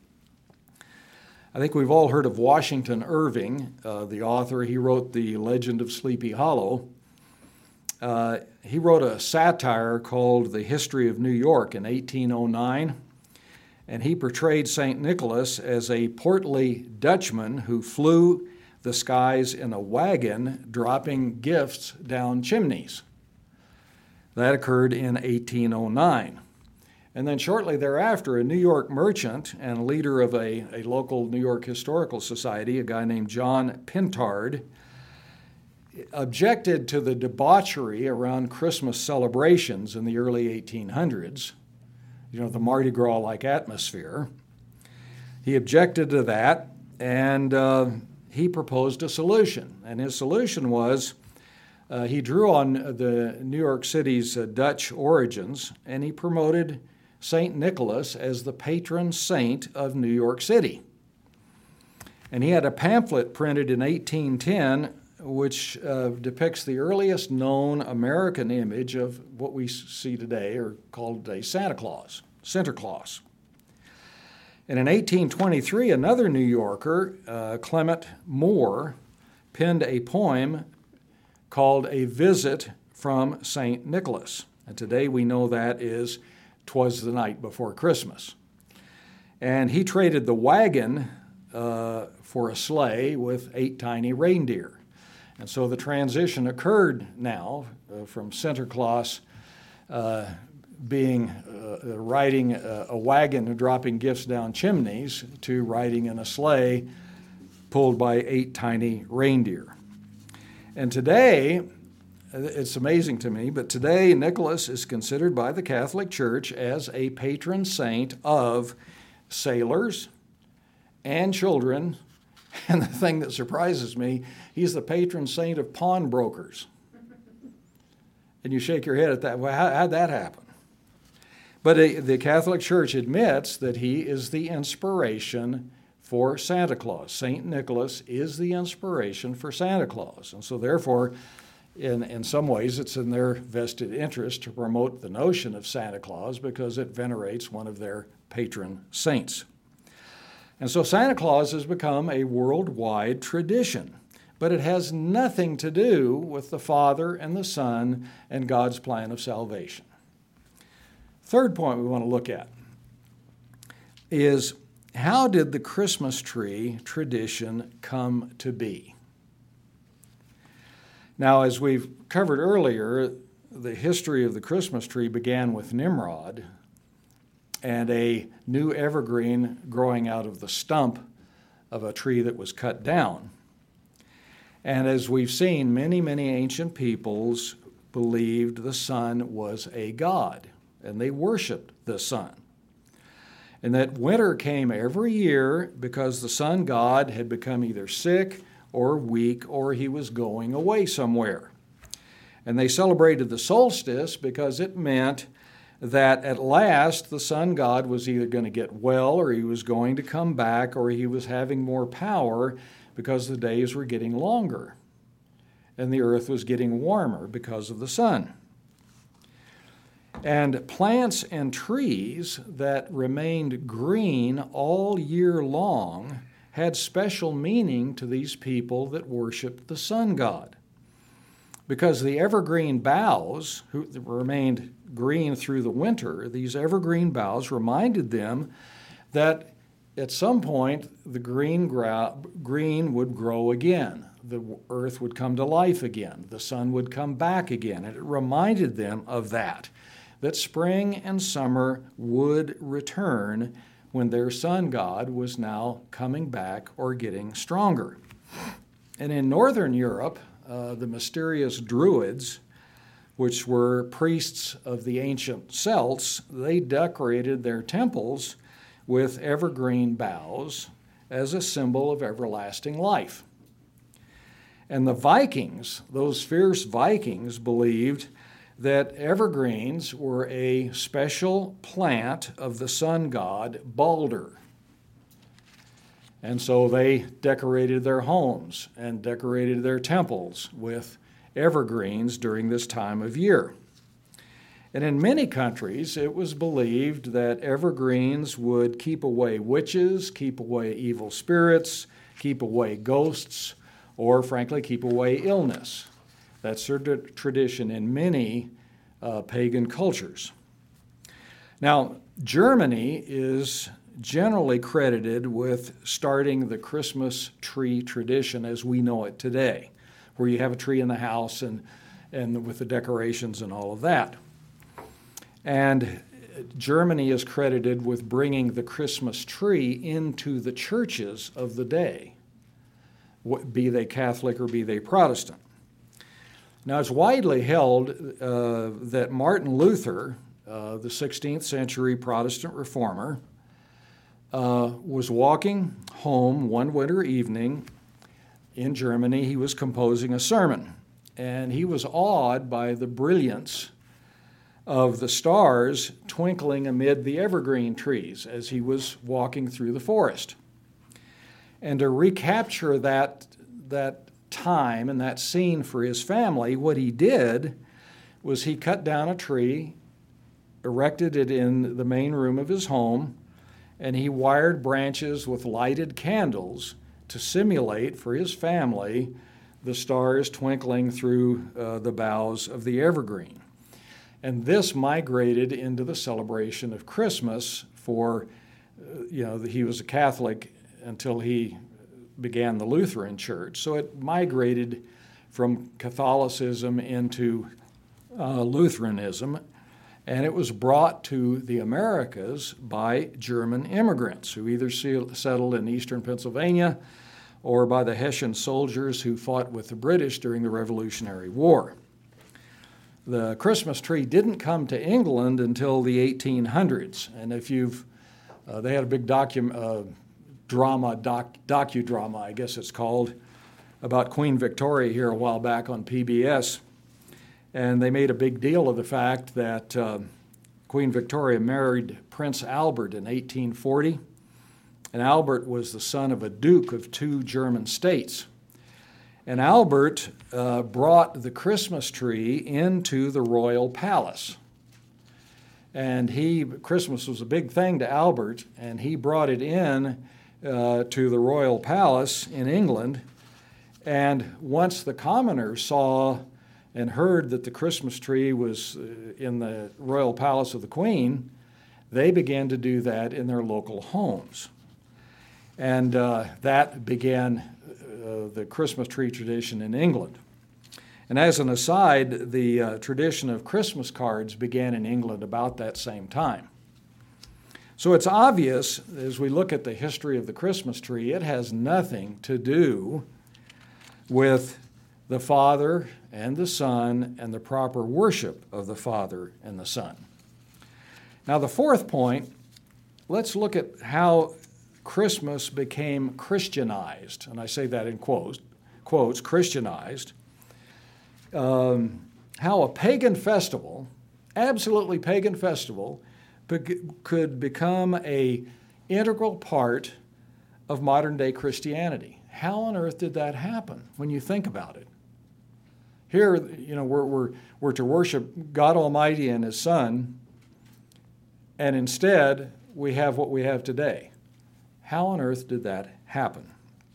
I think we've all heard of Washington Irving, uh, the author. He wrote The Legend of Sleepy Hollow. Uh, he wrote a satire called The History of New York in eighteen oh nine, and he portrayed Saint Nicholas as a portly Dutchman who flew the skies in a wagon, dropping gifts down chimneys. That occurred in eighteen oh nine. And then shortly thereafter, a New York merchant and leader of a, a local New York Historical Society, a guy named John Pintard, objected to the debauchery around Christmas celebrations in the early eighteen hundreds, you know, the Mardi Gras-like atmosphere. He objected to that, and uh, he proposed a solution. And his solution was uh, he drew on the New York City's uh, Dutch origins, and he promoted Saint Nicholas as the patron saint of New York City. And he had a pamphlet printed in eighteen ten which uh, depicts the earliest known American image of what we see today, or called today, Santa Claus, Santa Claus. And in eighteen twenty-three, another New Yorker, uh, Clement Moore, penned a poem called A Visit from Saint Nicholas. And today we know that is "'Twas the Night Before Christmas." And he traded the wagon uh, for a sleigh with eight tiny reindeer. And so the transition occurred now uh, from Santa Claus uh, being uh, riding a, a wagon and dropping gifts down chimneys to riding in a sleigh pulled by eight tiny reindeer. And today, it's amazing to me, but today Nicholas is considered by the Catholic Church as a patron saint of sailors and children. And the thing that surprises me, he's the patron saint of pawnbrokers. And you shake your head at that. Well, how, how'd that happen? But uh, the Catholic Church admits that he is the inspiration for Santa Claus. Saint Nicholas is the inspiration for Santa Claus. And so therefore, in, in some ways, it's in their vested interest to promote the notion of Santa Claus because it venerates one of their patron saints. And so Santa Claus has become a worldwide tradition, but it has nothing to do with the Father and the Son and God's plan of salvation. Third point we want to look at is, how did the Christmas tree tradition come to be? Now, as we've covered earlier, the history of the Christmas tree began with Nimrod and a new evergreen growing out of the stump of a tree that was cut down. And as we've seen, many, many ancient peoples believed the sun was a god, and they worshiped the sun. And that winter came every year because the sun god had become either sick or weak, or he was going away somewhere. And they celebrated the solstice because it meant that at last the sun god was either going to get well, or he was going to come back, or he was having more power because the days were getting longer and the earth was getting warmer because of the sun. And plants and trees that remained green all year long had special meaning to these people that worshiped the sun god, because the evergreen boughs who remained green through the winter, these evergreen boughs reminded them that at some point the green, gra- green would grow again. The earth would come to life again. The sun would come back again. And it reminded them of that, that spring and summer would return when their sun god was now coming back or getting stronger. And in Northern Europe, uh, the mysterious Druids, which were priests of the ancient Celts, they decorated their temples with evergreen boughs as a symbol of everlasting life. And the Vikings, those fierce Vikings, believed that evergreens were a special plant of the sun god Balder. And so they decorated their homes and decorated their temples with evergreens during this time of year. And in many countries, it was believed that evergreens would keep away witches, keep away evil spirits, keep away ghosts, or frankly, keep away illness. That's their tradition in many uh, pagan cultures. Now, Germany is generally credited with starting the Christmas tree tradition as we know it today, where you have a tree in the house and, and with the decorations and all of that. And Germany is credited with bringing the Christmas tree into the churches of the day, be they Catholic or be they Protestant. Now, it's widely held uh, that Martin Luther, uh, the sixteenth century Protestant reformer, uh, was walking home one winter evening in Germany. He was composing a sermon, and he was awed by the brilliance of the stars twinkling amid the evergreen trees as he was walking through the forest. And to recapture that, that time and that scene for his family, what he did was he cut down a tree, erected it in the main room of his home, and he wired branches with lighted candles to simulate for his family the stars twinkling through uh, the boughs of the evergreen. And this migrated into the celebration of Christmas for, uh, you know, he was a Catholic until he began the Lutheran Church. So it migrated from Catholicism into uh, Lutheranism, and it was brought to the Americas by German immigrants who either settled in eastern Pennsylvania or by the Hessian soldiers who fought with the British during the Revolutionary War. The Christmas tree didn't come to England until the eighteen hundreds, and if you've, uh, they had a big docu, uh, drama, doc, docudrama, I guess it's called, about Queen Victoria here a while back on P B S, and they made a big deal of the fact that uh, Queen Victoria married Prince Albert in eighteen forty, and Albert was the son of a duke of two German states. And Albert uh, brought the Christmas tree into the royal palace. And he, Christmas was a big thing to Albert, and he brought it in uh, to the royal palace in England. And once the commoners saw and heard that the Christmas tree was in the royal palace of the Queen, they began to do that in their local homes. And uh, that began uh, the Christmas tree tradition in England. And as an aside, the uh, tradition of Christmas cards began in England about that same time. So it's obvious, as we look at the history of the Christmas tree, it has nothing to do with the Father and the Son and the proper worship of the Father and the Son. Now, the fourth point, let's look at how Christmas became Christianized, and I say that in quotes, quotes Christianized. Um, how a pagan festival, absolutely pagan festival, be- could become a integral part of modern-day Christianity. How on earth did that happen when you think about it? Here, you know, we're, we're, we're to worship God Almighty and His Son, and instead we have what we have today. How on earth did that happen?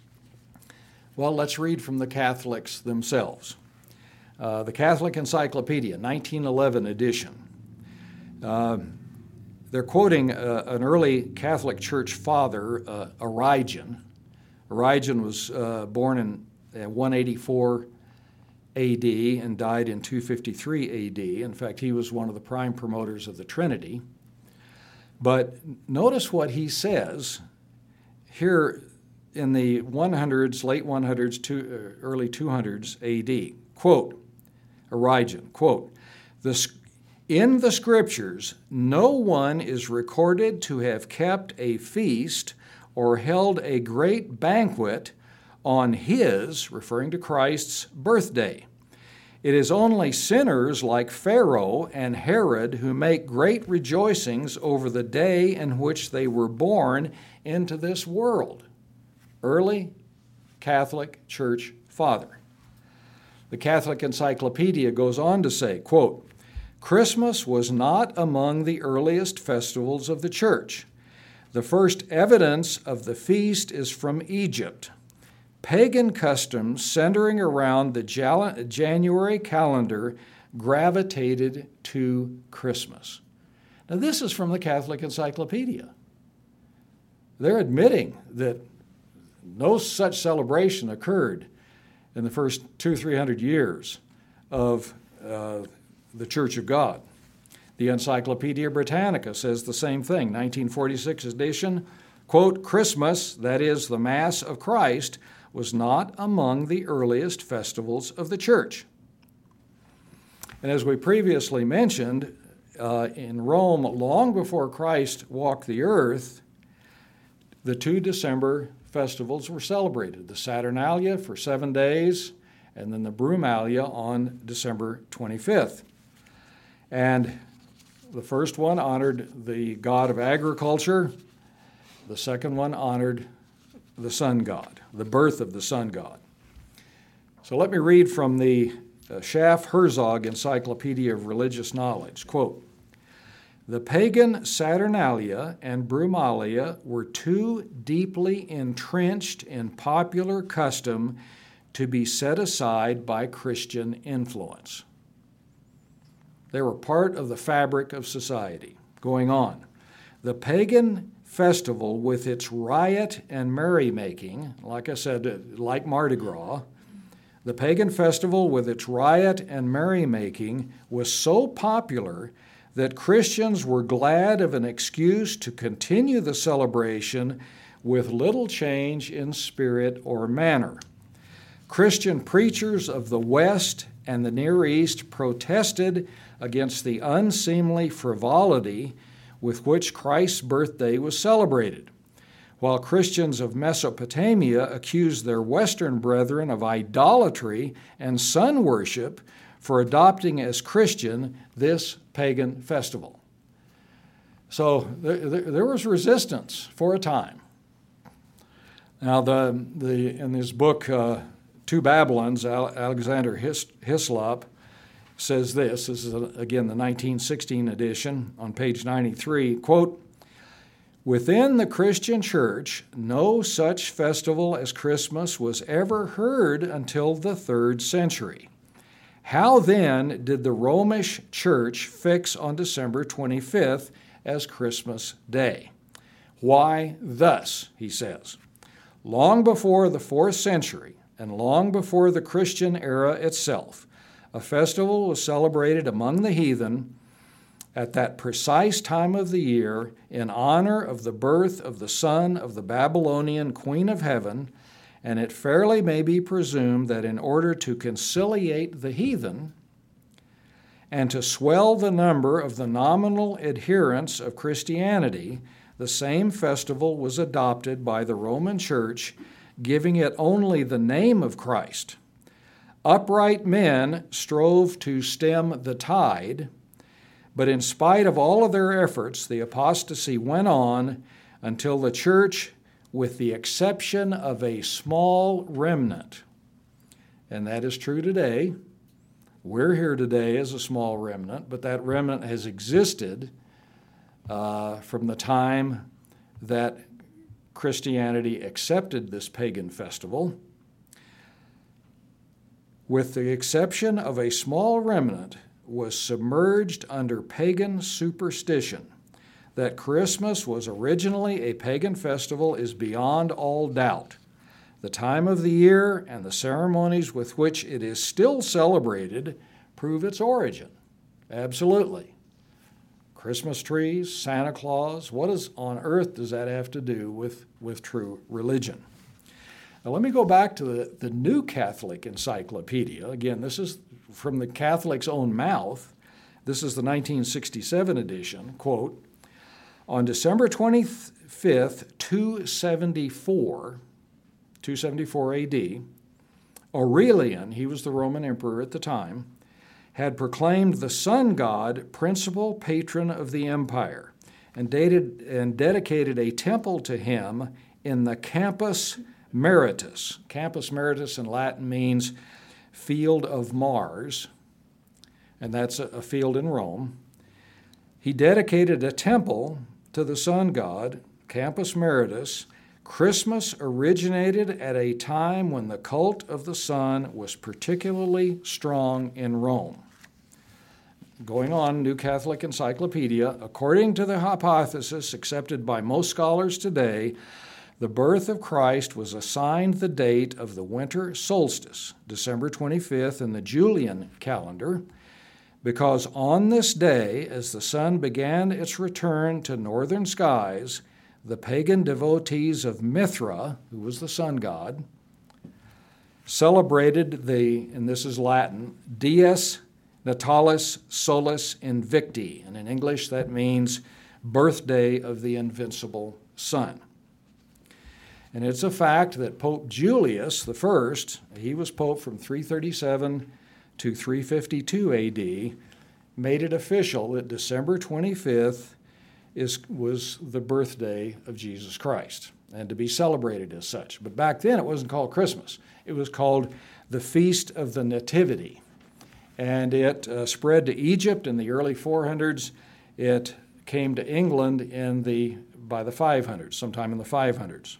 Well, let's read from the Catholics themselves. Uh, the Catholic Encyclopedia, nineteen eleven edition. Uh, they're quoting uh, an early Catholic Church father, uh, Origen. Origen was uh, born in uh, one eighty-four A D and died in two fifty-three A D. In fact, he was one of the prime promoters of the Trinity. But notice what he says here in the hundreds, late hundreds, to, uh, early two hundreds A D. Quote, Origen, quote, the, in the Scriptures, no one is recorded to have kept a feast or held a great banquet on his, referring to Christ's, birthday. It is only sinners like Pharaoh and Herod who make great rejoicings over the day in which they were born into this world. Early Catholic Church Father. The Catholic Encyclopedia goes on to say, quote, Christmas was not among the earliest festivals of the Church. The first evidence of the feast is from Egypt. Pagan customs centering around the January calendar gravitated to Christmas. Now, this is from the Catholic Encyclopedia. They're admitting that no such celebration occurred in the first two, three hundred years of uh, the Church of God. The Encyclopedia Britannica says the same thing, nineteen forty-six edition, quote, Christmas, that is, the Mass of Christ, was not among the earliest festivals of the Church. And as we previously mentioned, uh, in Rome, long before Christ walked the earth, the two December festivals were celebrated, the Saturnalia for seven days, and then the Brumalia on December twenty-fifth. And The first one honored the god of agriculture. The second one honored the sun god, the birth of the sun god. So let me read from the uh, Schaff-Herzog Encyclopedia of Religious Knowledge. Quote, "The pagan Saturnalia and Brumalia were too deeply entrenched in popular custom to be set aside by Christian influence. They were part of the fabric of society." Going on, "The pagan festival with its riot and merrymaking," like I said, like Mardi Gras, "the pagan festival with its riot and merrymaking was so popular that Christians were glad of an excuse to continue the celebration with little change in spirit or manner. Christian preachers of the West and the Near East protested against the unseemly frivolity with which Christ's birthday was celebrated, while Christians of Mesopotamia accused their Western brethren of idolatry and sun worship for adopting as Christian this pagan festival." So there, there was resistance for a time. Now, the, the in this book, uh, Two Babylons, Alexander Hislop says this. This is, again, the nineteen sixteen edition on page ninety-three, quote, "Within the Christian church, no such festival as Christmas was ever heard until the third century. How then did the Romish church fix on December twenty-fifth as Christmas Day? Why thus," he says, "long before the fourth century and long before the Christian era itself, a festival was celebrated among the heathen at that precise time of the year in honor of the birth of the son of the Babylonian Queen of Heaven, and it fairly may be presumed that in order to conciliate the heathen and to swell the number of the nominal adherents of Christianity, the same festival was adopted by the Roman Church, giving it only the name of Christ. Upright men strove to stem the tide, but in spite of all of their efforts, the apostasy went on until the church, with the exception of a small remnant, and that is true today. We're here today as a small remnant, but that remnant has existed uh, from the time that Christianity accepted this pagan festival. With the exception of a small remnant, was submerged under pagan superstition. That Christmas was originally a pagan festival is beyond all doubt. The time of the year and the ceremonies with which it is still celebrated prove its origin. Absolutely. Christmas trees, Santa Claus, what is on earth does that have to do with, with true religion? Now let me go back to the, the New Catholic Encyclopedia. Again, this is from the Catholic's own mouth. This is the nineteen sixty-seven edition. Quote, "On December twenty-fifth, two seventy-four, two seventy-four A D, Aurelian, he was the Roman emperor at the time, had proclaimed the sun god principal patron of the empire and, dated, and dedicated a temple to him in the Campus Maritus. Campus Maritus in Latin means field of Mars, and that's a, a field in Rome. He dedicated a temple to the sun god, Campus Maritus. Christmas originated at a time when the cult of the sun was particularly strong in Rome." Going on, New Catholic Encyclopedia, "According to the hypothesis accepted by most scholars today, the birth of Christ was assigned the date of the winter solstice, December twenty-fifth, in the Julian calendar, because on this day, as the sun began its return to northern skies, the pagan devotees of Mithra, who was the sun god, celebrated the, and this is Latin, Dies Natalis Solis Invicti, and in English that means birthday of the invincible sun. And it's a fact that Pope Julius the First, he was pope from three thirty-seven to three fifty-two A D, made it official that December twenty-fifth is, was the birthday of Jesus Christ and to be celebrated as such. But back then it wasn't called Christmas. It was called the Feast of the Nativity. And it uh, spread to Egypt in the early four hundreds. It came to England in the by the five hundreds, sometime in the five hundreds.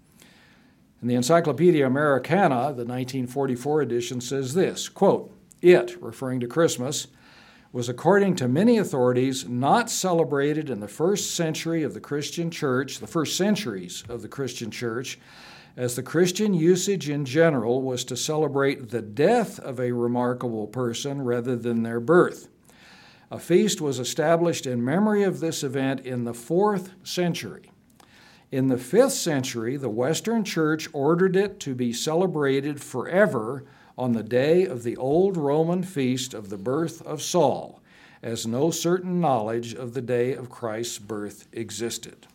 And the Encyclopedia Americana, the nineteen forty-four edition, says this, quote, "It," referring to Christmas, "was, according to many authorities, not celebrated in the first century of the Christian church, the first centuries of the Christian church, as the Christian usage in general was to celebrate the death of a remarkable person rather than their birth. A feast was established in memory of this event in the fourth century. In the fifth century, the Western Church ordered it to be celebrated forever on the day of the old Roman feast of the birth of Saul, as no certain knowledge of the day of Christ's birth existed."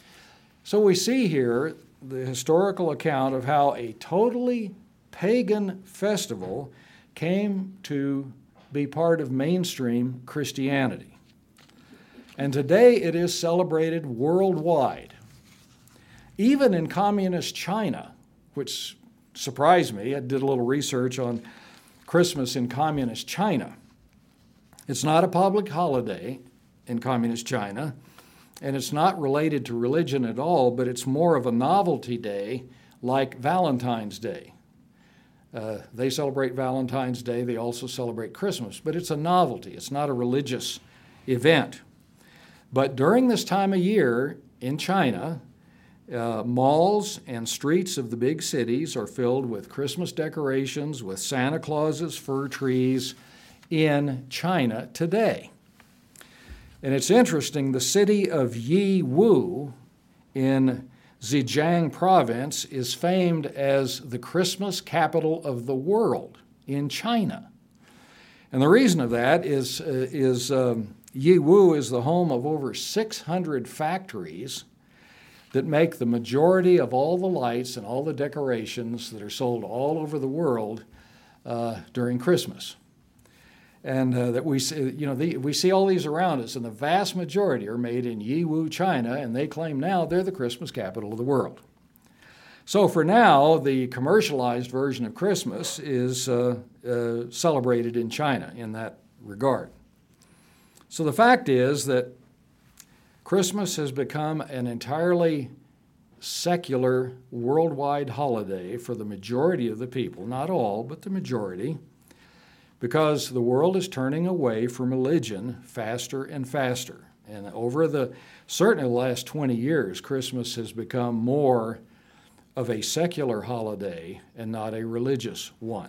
So we see here the historical account of how a totally pagan festival came to be part of mainstream Christianity. And today it is celebrated worldwide. Even in communist China, which surprised me. I did a little research on Christmas in communist China. It's not a public holiday in communist China, and it's not related to religion at all, but it's more of a novelty day like Valentine's Day. Uh, they celebrate Valentine's Day. They also celebrate Christmas, but it's a novelty. It's not a religious event. But during this time of year in China, Uh, malls and streets of the big cities are filled with Christmas decorations, with Santa Claus's fir trees in China today. And it's interesting, the city of Yiwu in Zhejiang province is famed as the Christmas capital of the world in China. And the reason of that is, uh, is um, Yiwu is the home of over six hundred factories that make the majority of all the lights and all the decorations that are sold all over the world uh, during Christmas. And uh, that we see, you know, the, we see all these around us, and the vast majority are made in Yiwu, China, and they claim now they're the Christmas capital of the world. So for now, the commercialized version of Christmas is uh, uh, celebrated in China in that regard. So the fact is that Christmas has become an entirely secular worldwide holiday for the majority of the people, not all, but the majority, because the world is turning away from religion faster and faster. And over the, certainly the last twenty years, Christmas has become more of a secular holiday and not a religious one.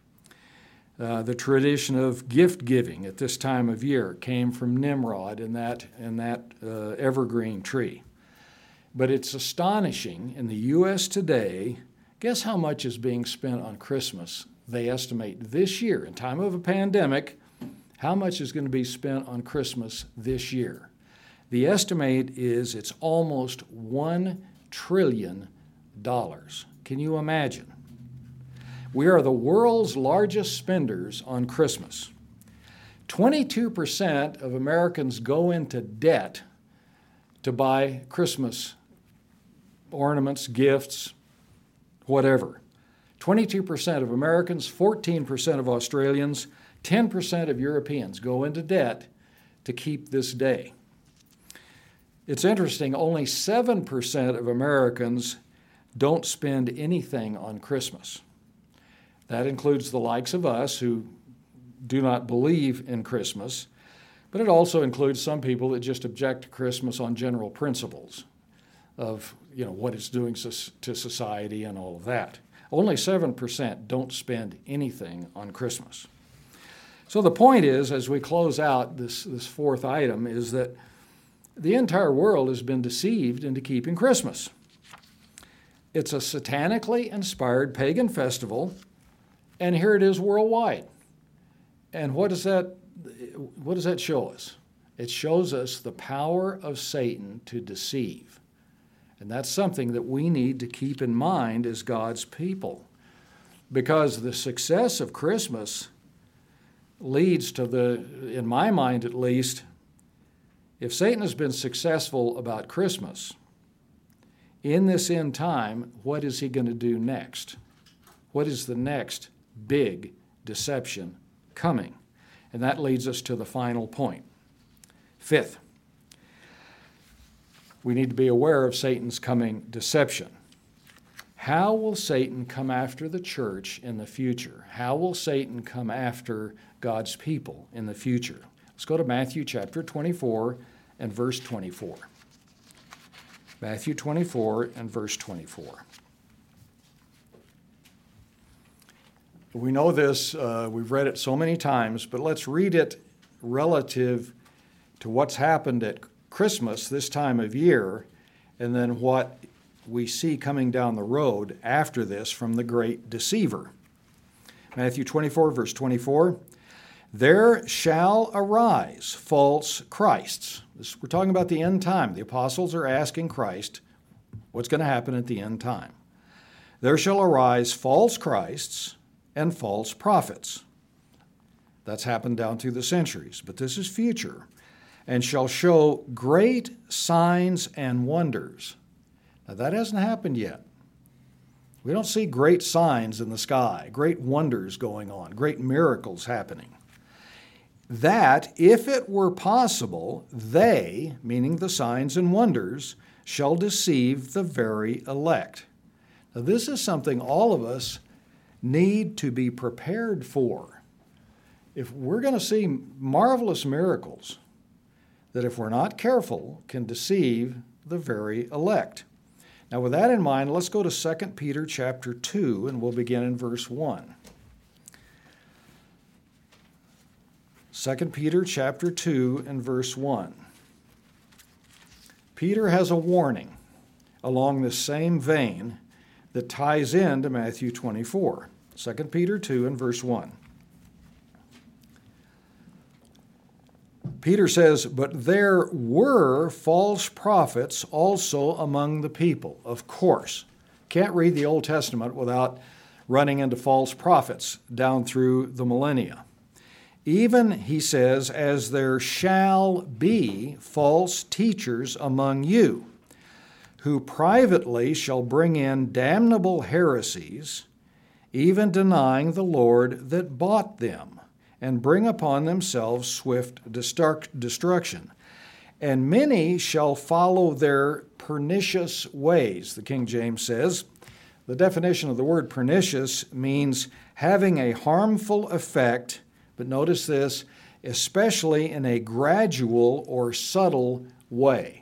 Uh, the tradition of gift giving at this time of year came from Nimrod and that, and that uh, evergreen tree. But it's astonishing, in the U S today, guess how much is being spent on Christmas? They estimate this year, in time of a pandemic, how much is going to be spent on Christmas this year. The estimate is it's almost one trillion dollars. Can you imagine? We are the world's largest spenders on Christmas. twenty-two percent of Americans go into debt to buy Christmas ornaments, gifts, whatever. twenty-two percent of Americans, fourteen percent of Australians, ten percent of Europeans go into debt to keep this day. It's interesting, only seven percent of Americans don't spend anything on Christmas. That includes the likes of us who do not believe in Christmas, but it also includes some people that just object to Christmas on general principles of, you know, what it's doing to society and all of that. Only seven percent don't spend anything on Christmas. So the point is, as we close out this, this fourth item, is that the entire world has been deceived into keeping Christmas. It's a satanically inspired pagan festival, and here it is worldwide. And what does that, what does that show us? It shows us the power of Satan to deceive. And that's something that we need to keep in mind as God's people. Because the success of Christmas leads to the, in my mind at least, if Satan has been successful about Christmas, in this end time, what is he going to do next? What is the next big deception coming? And that leads us to the final point. Fifth, we need to be aware of Satan's coming deception. How will Satan come after the church in the future? How will Satan come after God's people in the future? Let's go to Matthew chapter twenty-four and verse twenty-four. Matthew twenty-four and verse twenty-four. We know this, uh, we've read it so many times, but let's read it relative to what's happened at Christmas this time of year, and then what we see coming down the road after this from the great deceiver. Matthew twenty-four, verse twenty-four. There shall arise false Christs. This, we're talking about the end time. The apostles are asking Christ what's going to happen at the end time. There shall arise false Christs and false prophets. That's happened down through the centuries, but this is future. And shall show great signs and wonders. Now that hasn't happened yet. We don't see great signs in the sky, great wonders going on, great miracles happening. That, if it were possible, they, meaning the signs and wonders, shall deceive the very elect. Now this is something all of us need to be prepared for. If we're going to see marvelous miracles that, if we're not careful, can deceive the very elect. Now with that in mind, let's go to Second Peter chapter two, and we'll begin in verse one. Second Peter chapter two and verse one. Peter has a warning along this same vein that ties into Matthew twenty-four. Second Peter two and verse one. Peter says, "But there were false prophets also among the people." Of course. Can't read the Old Testament without running into false prophets down through the millennia. Even, he says, as there shall be false teachers among you, who privately shall bring in damnable heresies, even denying the Lord that bought them, and bring upon themselves swift destruction. And many shall follow their pernicious ways, the King James says. The definition of the word pernicious means having a harmful effect, but notice this, especially in a gradual or subtle way.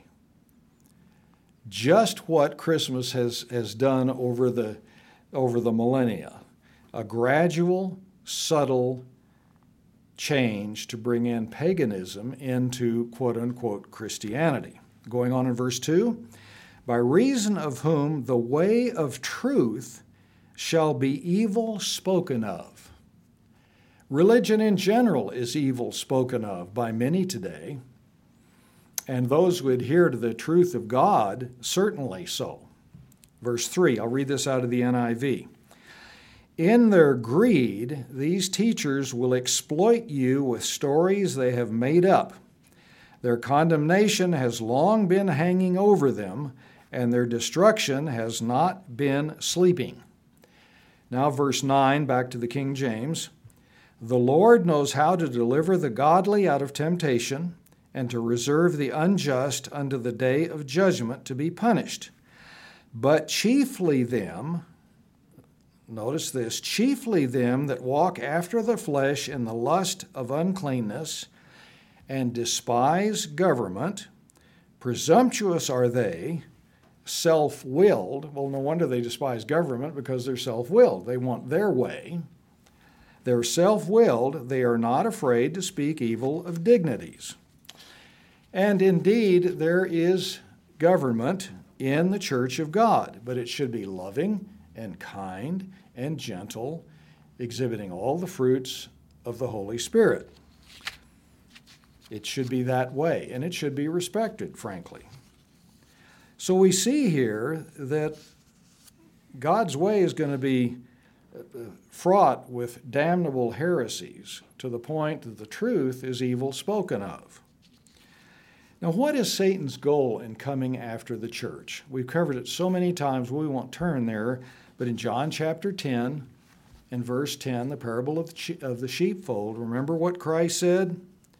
Just what Christmas has, has done over the, over the millennia. A gradual, subtle change to bring in paganism into quote-unquote Christianity. Going on in verse two, by reason of whom the way of truth shall be evil spoken of. Religion in general is evil spoken of by many today, and those who adhere to the truth of God, certainly so. Verse three, I'll read this out of the N I V. In their greed, these teachers will exploit you with stories they have made up. Their condemnation has long been hanging over them, and their destruction has not been sleeping. Now, verse nine, back to the King James. The Lord knows how to deliver the godly out of temptation, and to reserve the unjust unto the day of judgment to be punished. But chiefly them, notice this, chiefly them that walk after the flesh in the lust of uncleanness, and despise government, presumptuous are they, self-willed. Well, no wonder they despise government, because they're self-willed. They want their way. They're self-willed. They are not afraid to speak evil of dignities. And indeed, there is government in the church of God, but it should be loving and kind and gentle, exhibiting all the fruits of the Holy Spirit. It should be that way, and it should be respected, frankly. So we see here that God's way is going to be fraught with damnable heresies to the point that the truth is evil spoken of. Now, what is Satan's goal in coming after the church? We've covered it so many times we won't turn there, but in John chapter ten, in verse ten, the parable of the sheepfold, remember what Christ said?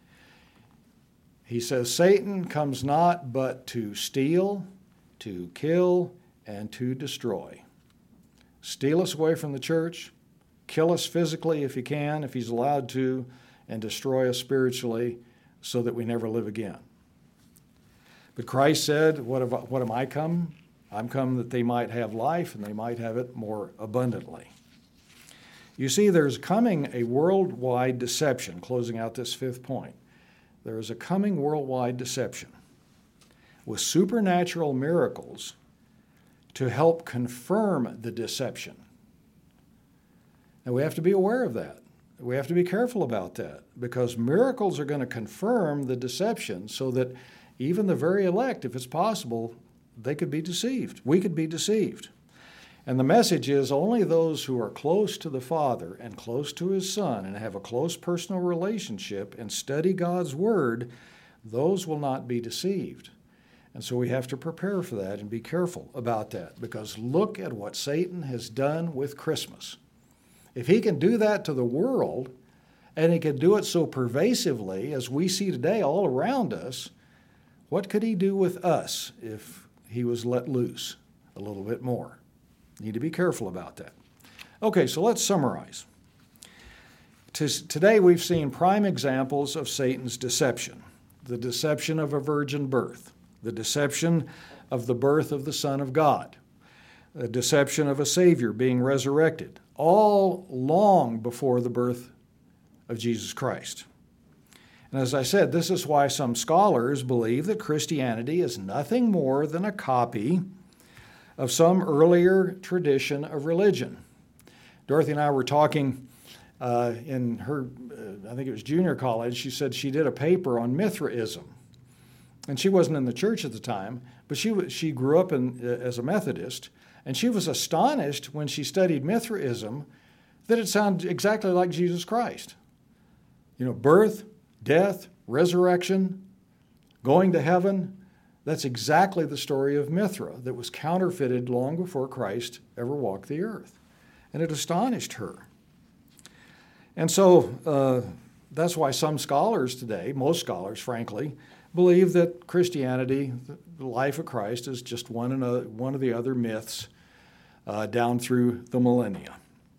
He says, Satan comes not but to steal, to kill, and to destroy. Steal us away from the church, kill us physically if he can, if he's allowed to, and destroy us spiritually so that we never live again. But Christ said, what, have I, what am I come? I'm come that they might have life and they might have it more abundantly. You see, there's coming a worldwide deception, closing out this fifth point. There is a coming worldwide deception with supernatural miracles to help confirm the deception. And we have to be aware of that. We have to be careful about that because miracles are going to confirm the deception so that even the very elect, if it's possible, they could be deceived. We could be deceived. And the message is only those who are close to the Father and close to His Son and have a close personal relationship and study God's Word, those will not be deceived. And so we have to prepare for that and be careful about that because look at what Satan has done with Christmas. If he can do that to the world, and he can do it so pervasively as we see today all around us, what could he do with us if he was let loose a little bit more? Need to be careful about that. Okay, so let's summarize. Today we've seen prime examples of Satan's deception. The deception of a virgin birth, the deception of the birth of the Son of God, the deception of a Savior being resurrected, all long before the birth of Jesus Christ. And as I said, this is why some scholars believe that Christianity is nothing more than a copy of some earlier tradition of religion. Dorothy and I were talking uh, in her, uh, I think it was junior college, she said she did a paper on Mithraism. And she wasn't in the church at the time, but she she grew up in, uh, as a Methodist, and she was astonished when she studied Mithraism that it sounded exactly like Jesus Christ. You know, birth, death, resurrection, going to heaven. That's exactly the story of Mithra that was counterfeited long before Christ ever walked the earth. And it astonished her. And so uh, that's why some scholars today, most scholars, frankly, believe that Christianity, the life of Christ, is just one, another, one of the other myths uh, down through the millennia.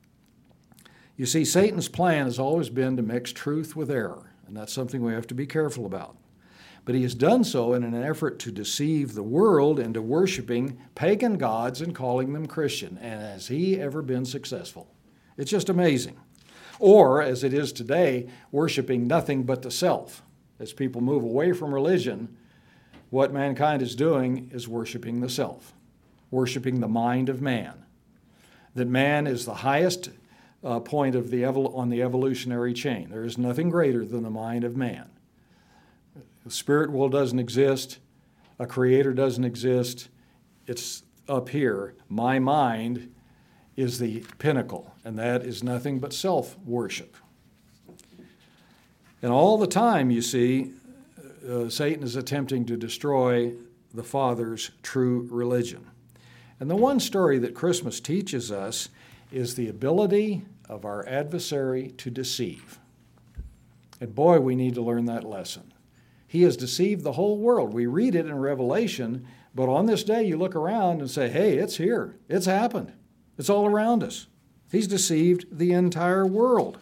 You see, Satan's plan has always been to mix truth with error, and that's something we have to be careful about. But he has done so in an effort to deceive the world into worshiping pagan gods and calling them Christian. And has he ever been successful? It's just amazing. Or, as it is today, worshiping nothing but the self. As people move away from religion, what mankind is doing is worshiping the self, worshiping the mind of man. That man is the highest uh, point of the evol- on the evolutionary chain. There is nothing greater than the mind of man. The spirit world doesn't exist. A creator doesn't exist. It's up here. My mind is the pinnacle, and that is nothing but self-worship. And all the time, you see, uh, Satan is attempting to destroy the Father's true religion. And the one story that Christmas teaches us is the ability of our adversary to deceive. And boy, we need to learn that lesson. He has deceived the whole world. We read it in Revelation, but on this day you look around and say, hey, it's here. It's happened. It's all around us. He's deceived the entire world.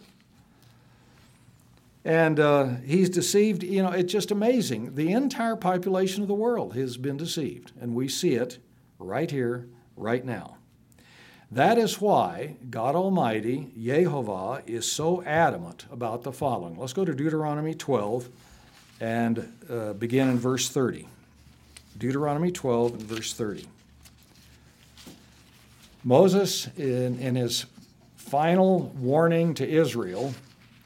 And uh, he's deceived, you know, it's just amazing. The entire population of the world has been deceived, and we see it right here, right now. That is why God Almighty, Yehovah, is so adamant about the following. Let's go to Deuteronomy twelve and uh, begin in verse thirty. Deuteronomy twelve and verse thirty. Moses, in, in his final warning to Israel,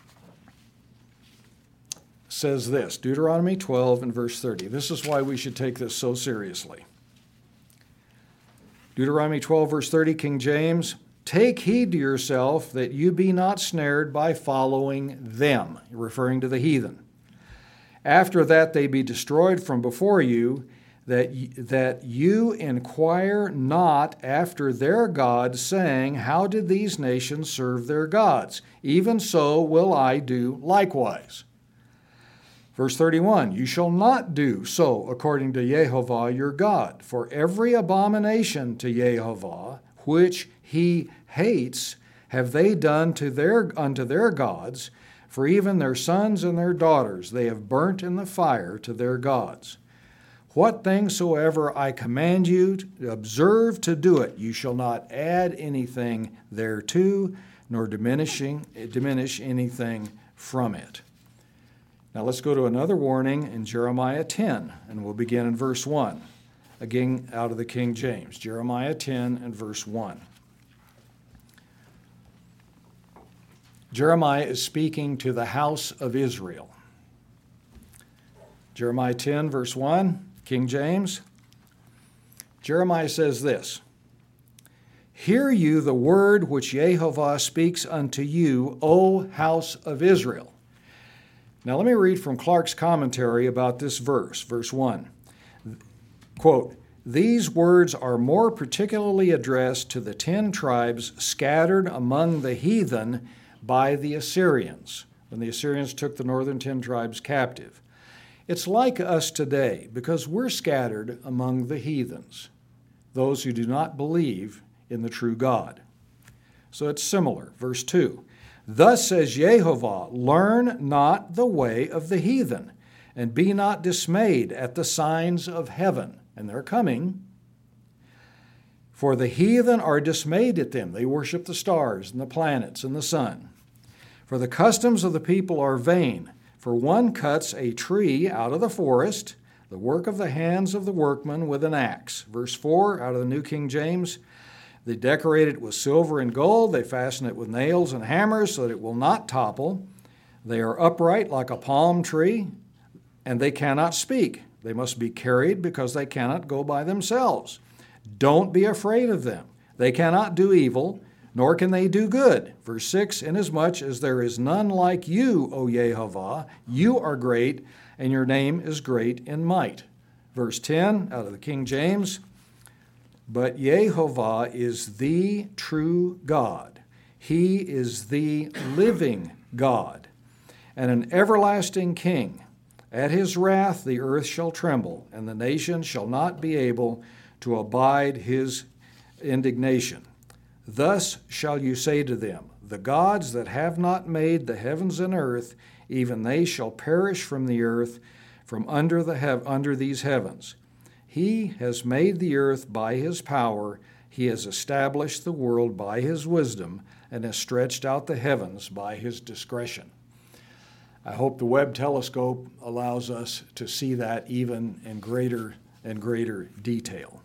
says this, Deuteronomy twelve and verse thirty. This is why we should take this so seriously. Deuteronomy twelve, verse thirty, King James, take heed to yourself that you be not snared by following them, referring to the heathen. After that they be destroyed from before you, that, that you inquire not after their gods, saying, how did these nations serve their gods? Even so will I do likewise. Verse thirty-one, you shall not do so according to Jehovah your God, for every abomination to Jehovah, which he hates, have they done to their, unto their gods, for even their sons and their daughters they have burnt in the fire to their gods. What things soever I command you, to observe to do it. You shall not add anything thereto, nor diminishing, diminish anything from it. Now let's go to another warning in Jeremiah ten, and we'll begin in verse one. Again, out of the King James. Jeremiah ten and verse one. Jeremiah is speaking to the house of Israel. Jeremiah ten, verse one. King James, Jeremiah says this, hear you the word which Jehovah speaks unto you, O house of Israel. Now let me read from Clark's commentary about this verse, verse one. Quote, these words are more particularly addressed to the ten tribes scattered among the heathen by the Assyrians, when the Assyrians took the northern ten tribes captive. It's like us today because we're scattered among the heathens, those who do not believe in the true God. So it's similar. Verse two, thus says Jehovah, learn not the way of the heathen, and be not dismayed at the signs of heaven. And they're coming. For the heathen are dismayed at them. They worship the stars and the planets and the sun. For the customs of the people are vain. For one cuts a tree out of the forest, the work of the hands of the workman with an axe. Verse four, out of the New King James, they decorate it with silver and gold. They fasten it with nails and hammers so that it will not topple. They are upright like a palm tree, and they cannot speak. They must be carried because they cannot go by themselves. Don't be afraid of them. They cannot do evil, nor can they do good. Verse six, inasmuch as there is none like you, O Jehovah, you are great, and your name is great in might. Verse ten, out of the King James, but Jehovah is the true God. He is the living God, and an everlasting King. At his wrath the earth shall tremble, and the nations shall not be able to abide his indignation. Thus shall you say to them, the gods that have not made the heavens and earth, even they shall perish from the earth, from under, the hev- under these heavens. He has made the earth by his power, he has established the world by his wisdom, and has stretched out the heavens by his discretion. I hope the Webb telescope allows us to see that even in greater and greater detail.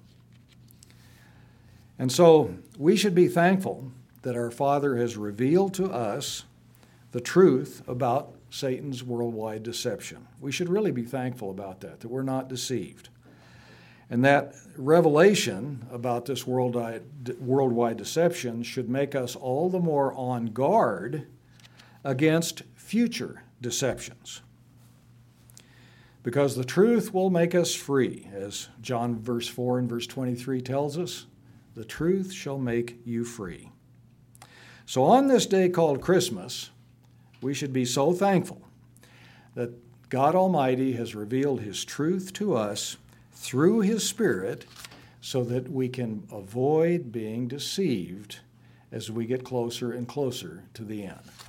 And so we should be thankful that our Father has revealed to us the truth about Satan's worldwide deception. We should really be thankful about that, that we're not deceived. And that revelation about this worldwide, worldwide deception should make us all the more on guard against future deceptions. Because the truth will make us free, as John verse four and verse twenty-three tells us. The truth shall make you free. So on this day called Christmas, we should be so thankful that God Almighty has revealed his truth to us through his Spirit so that we can avoid being deceived as we get closer and closer to the end.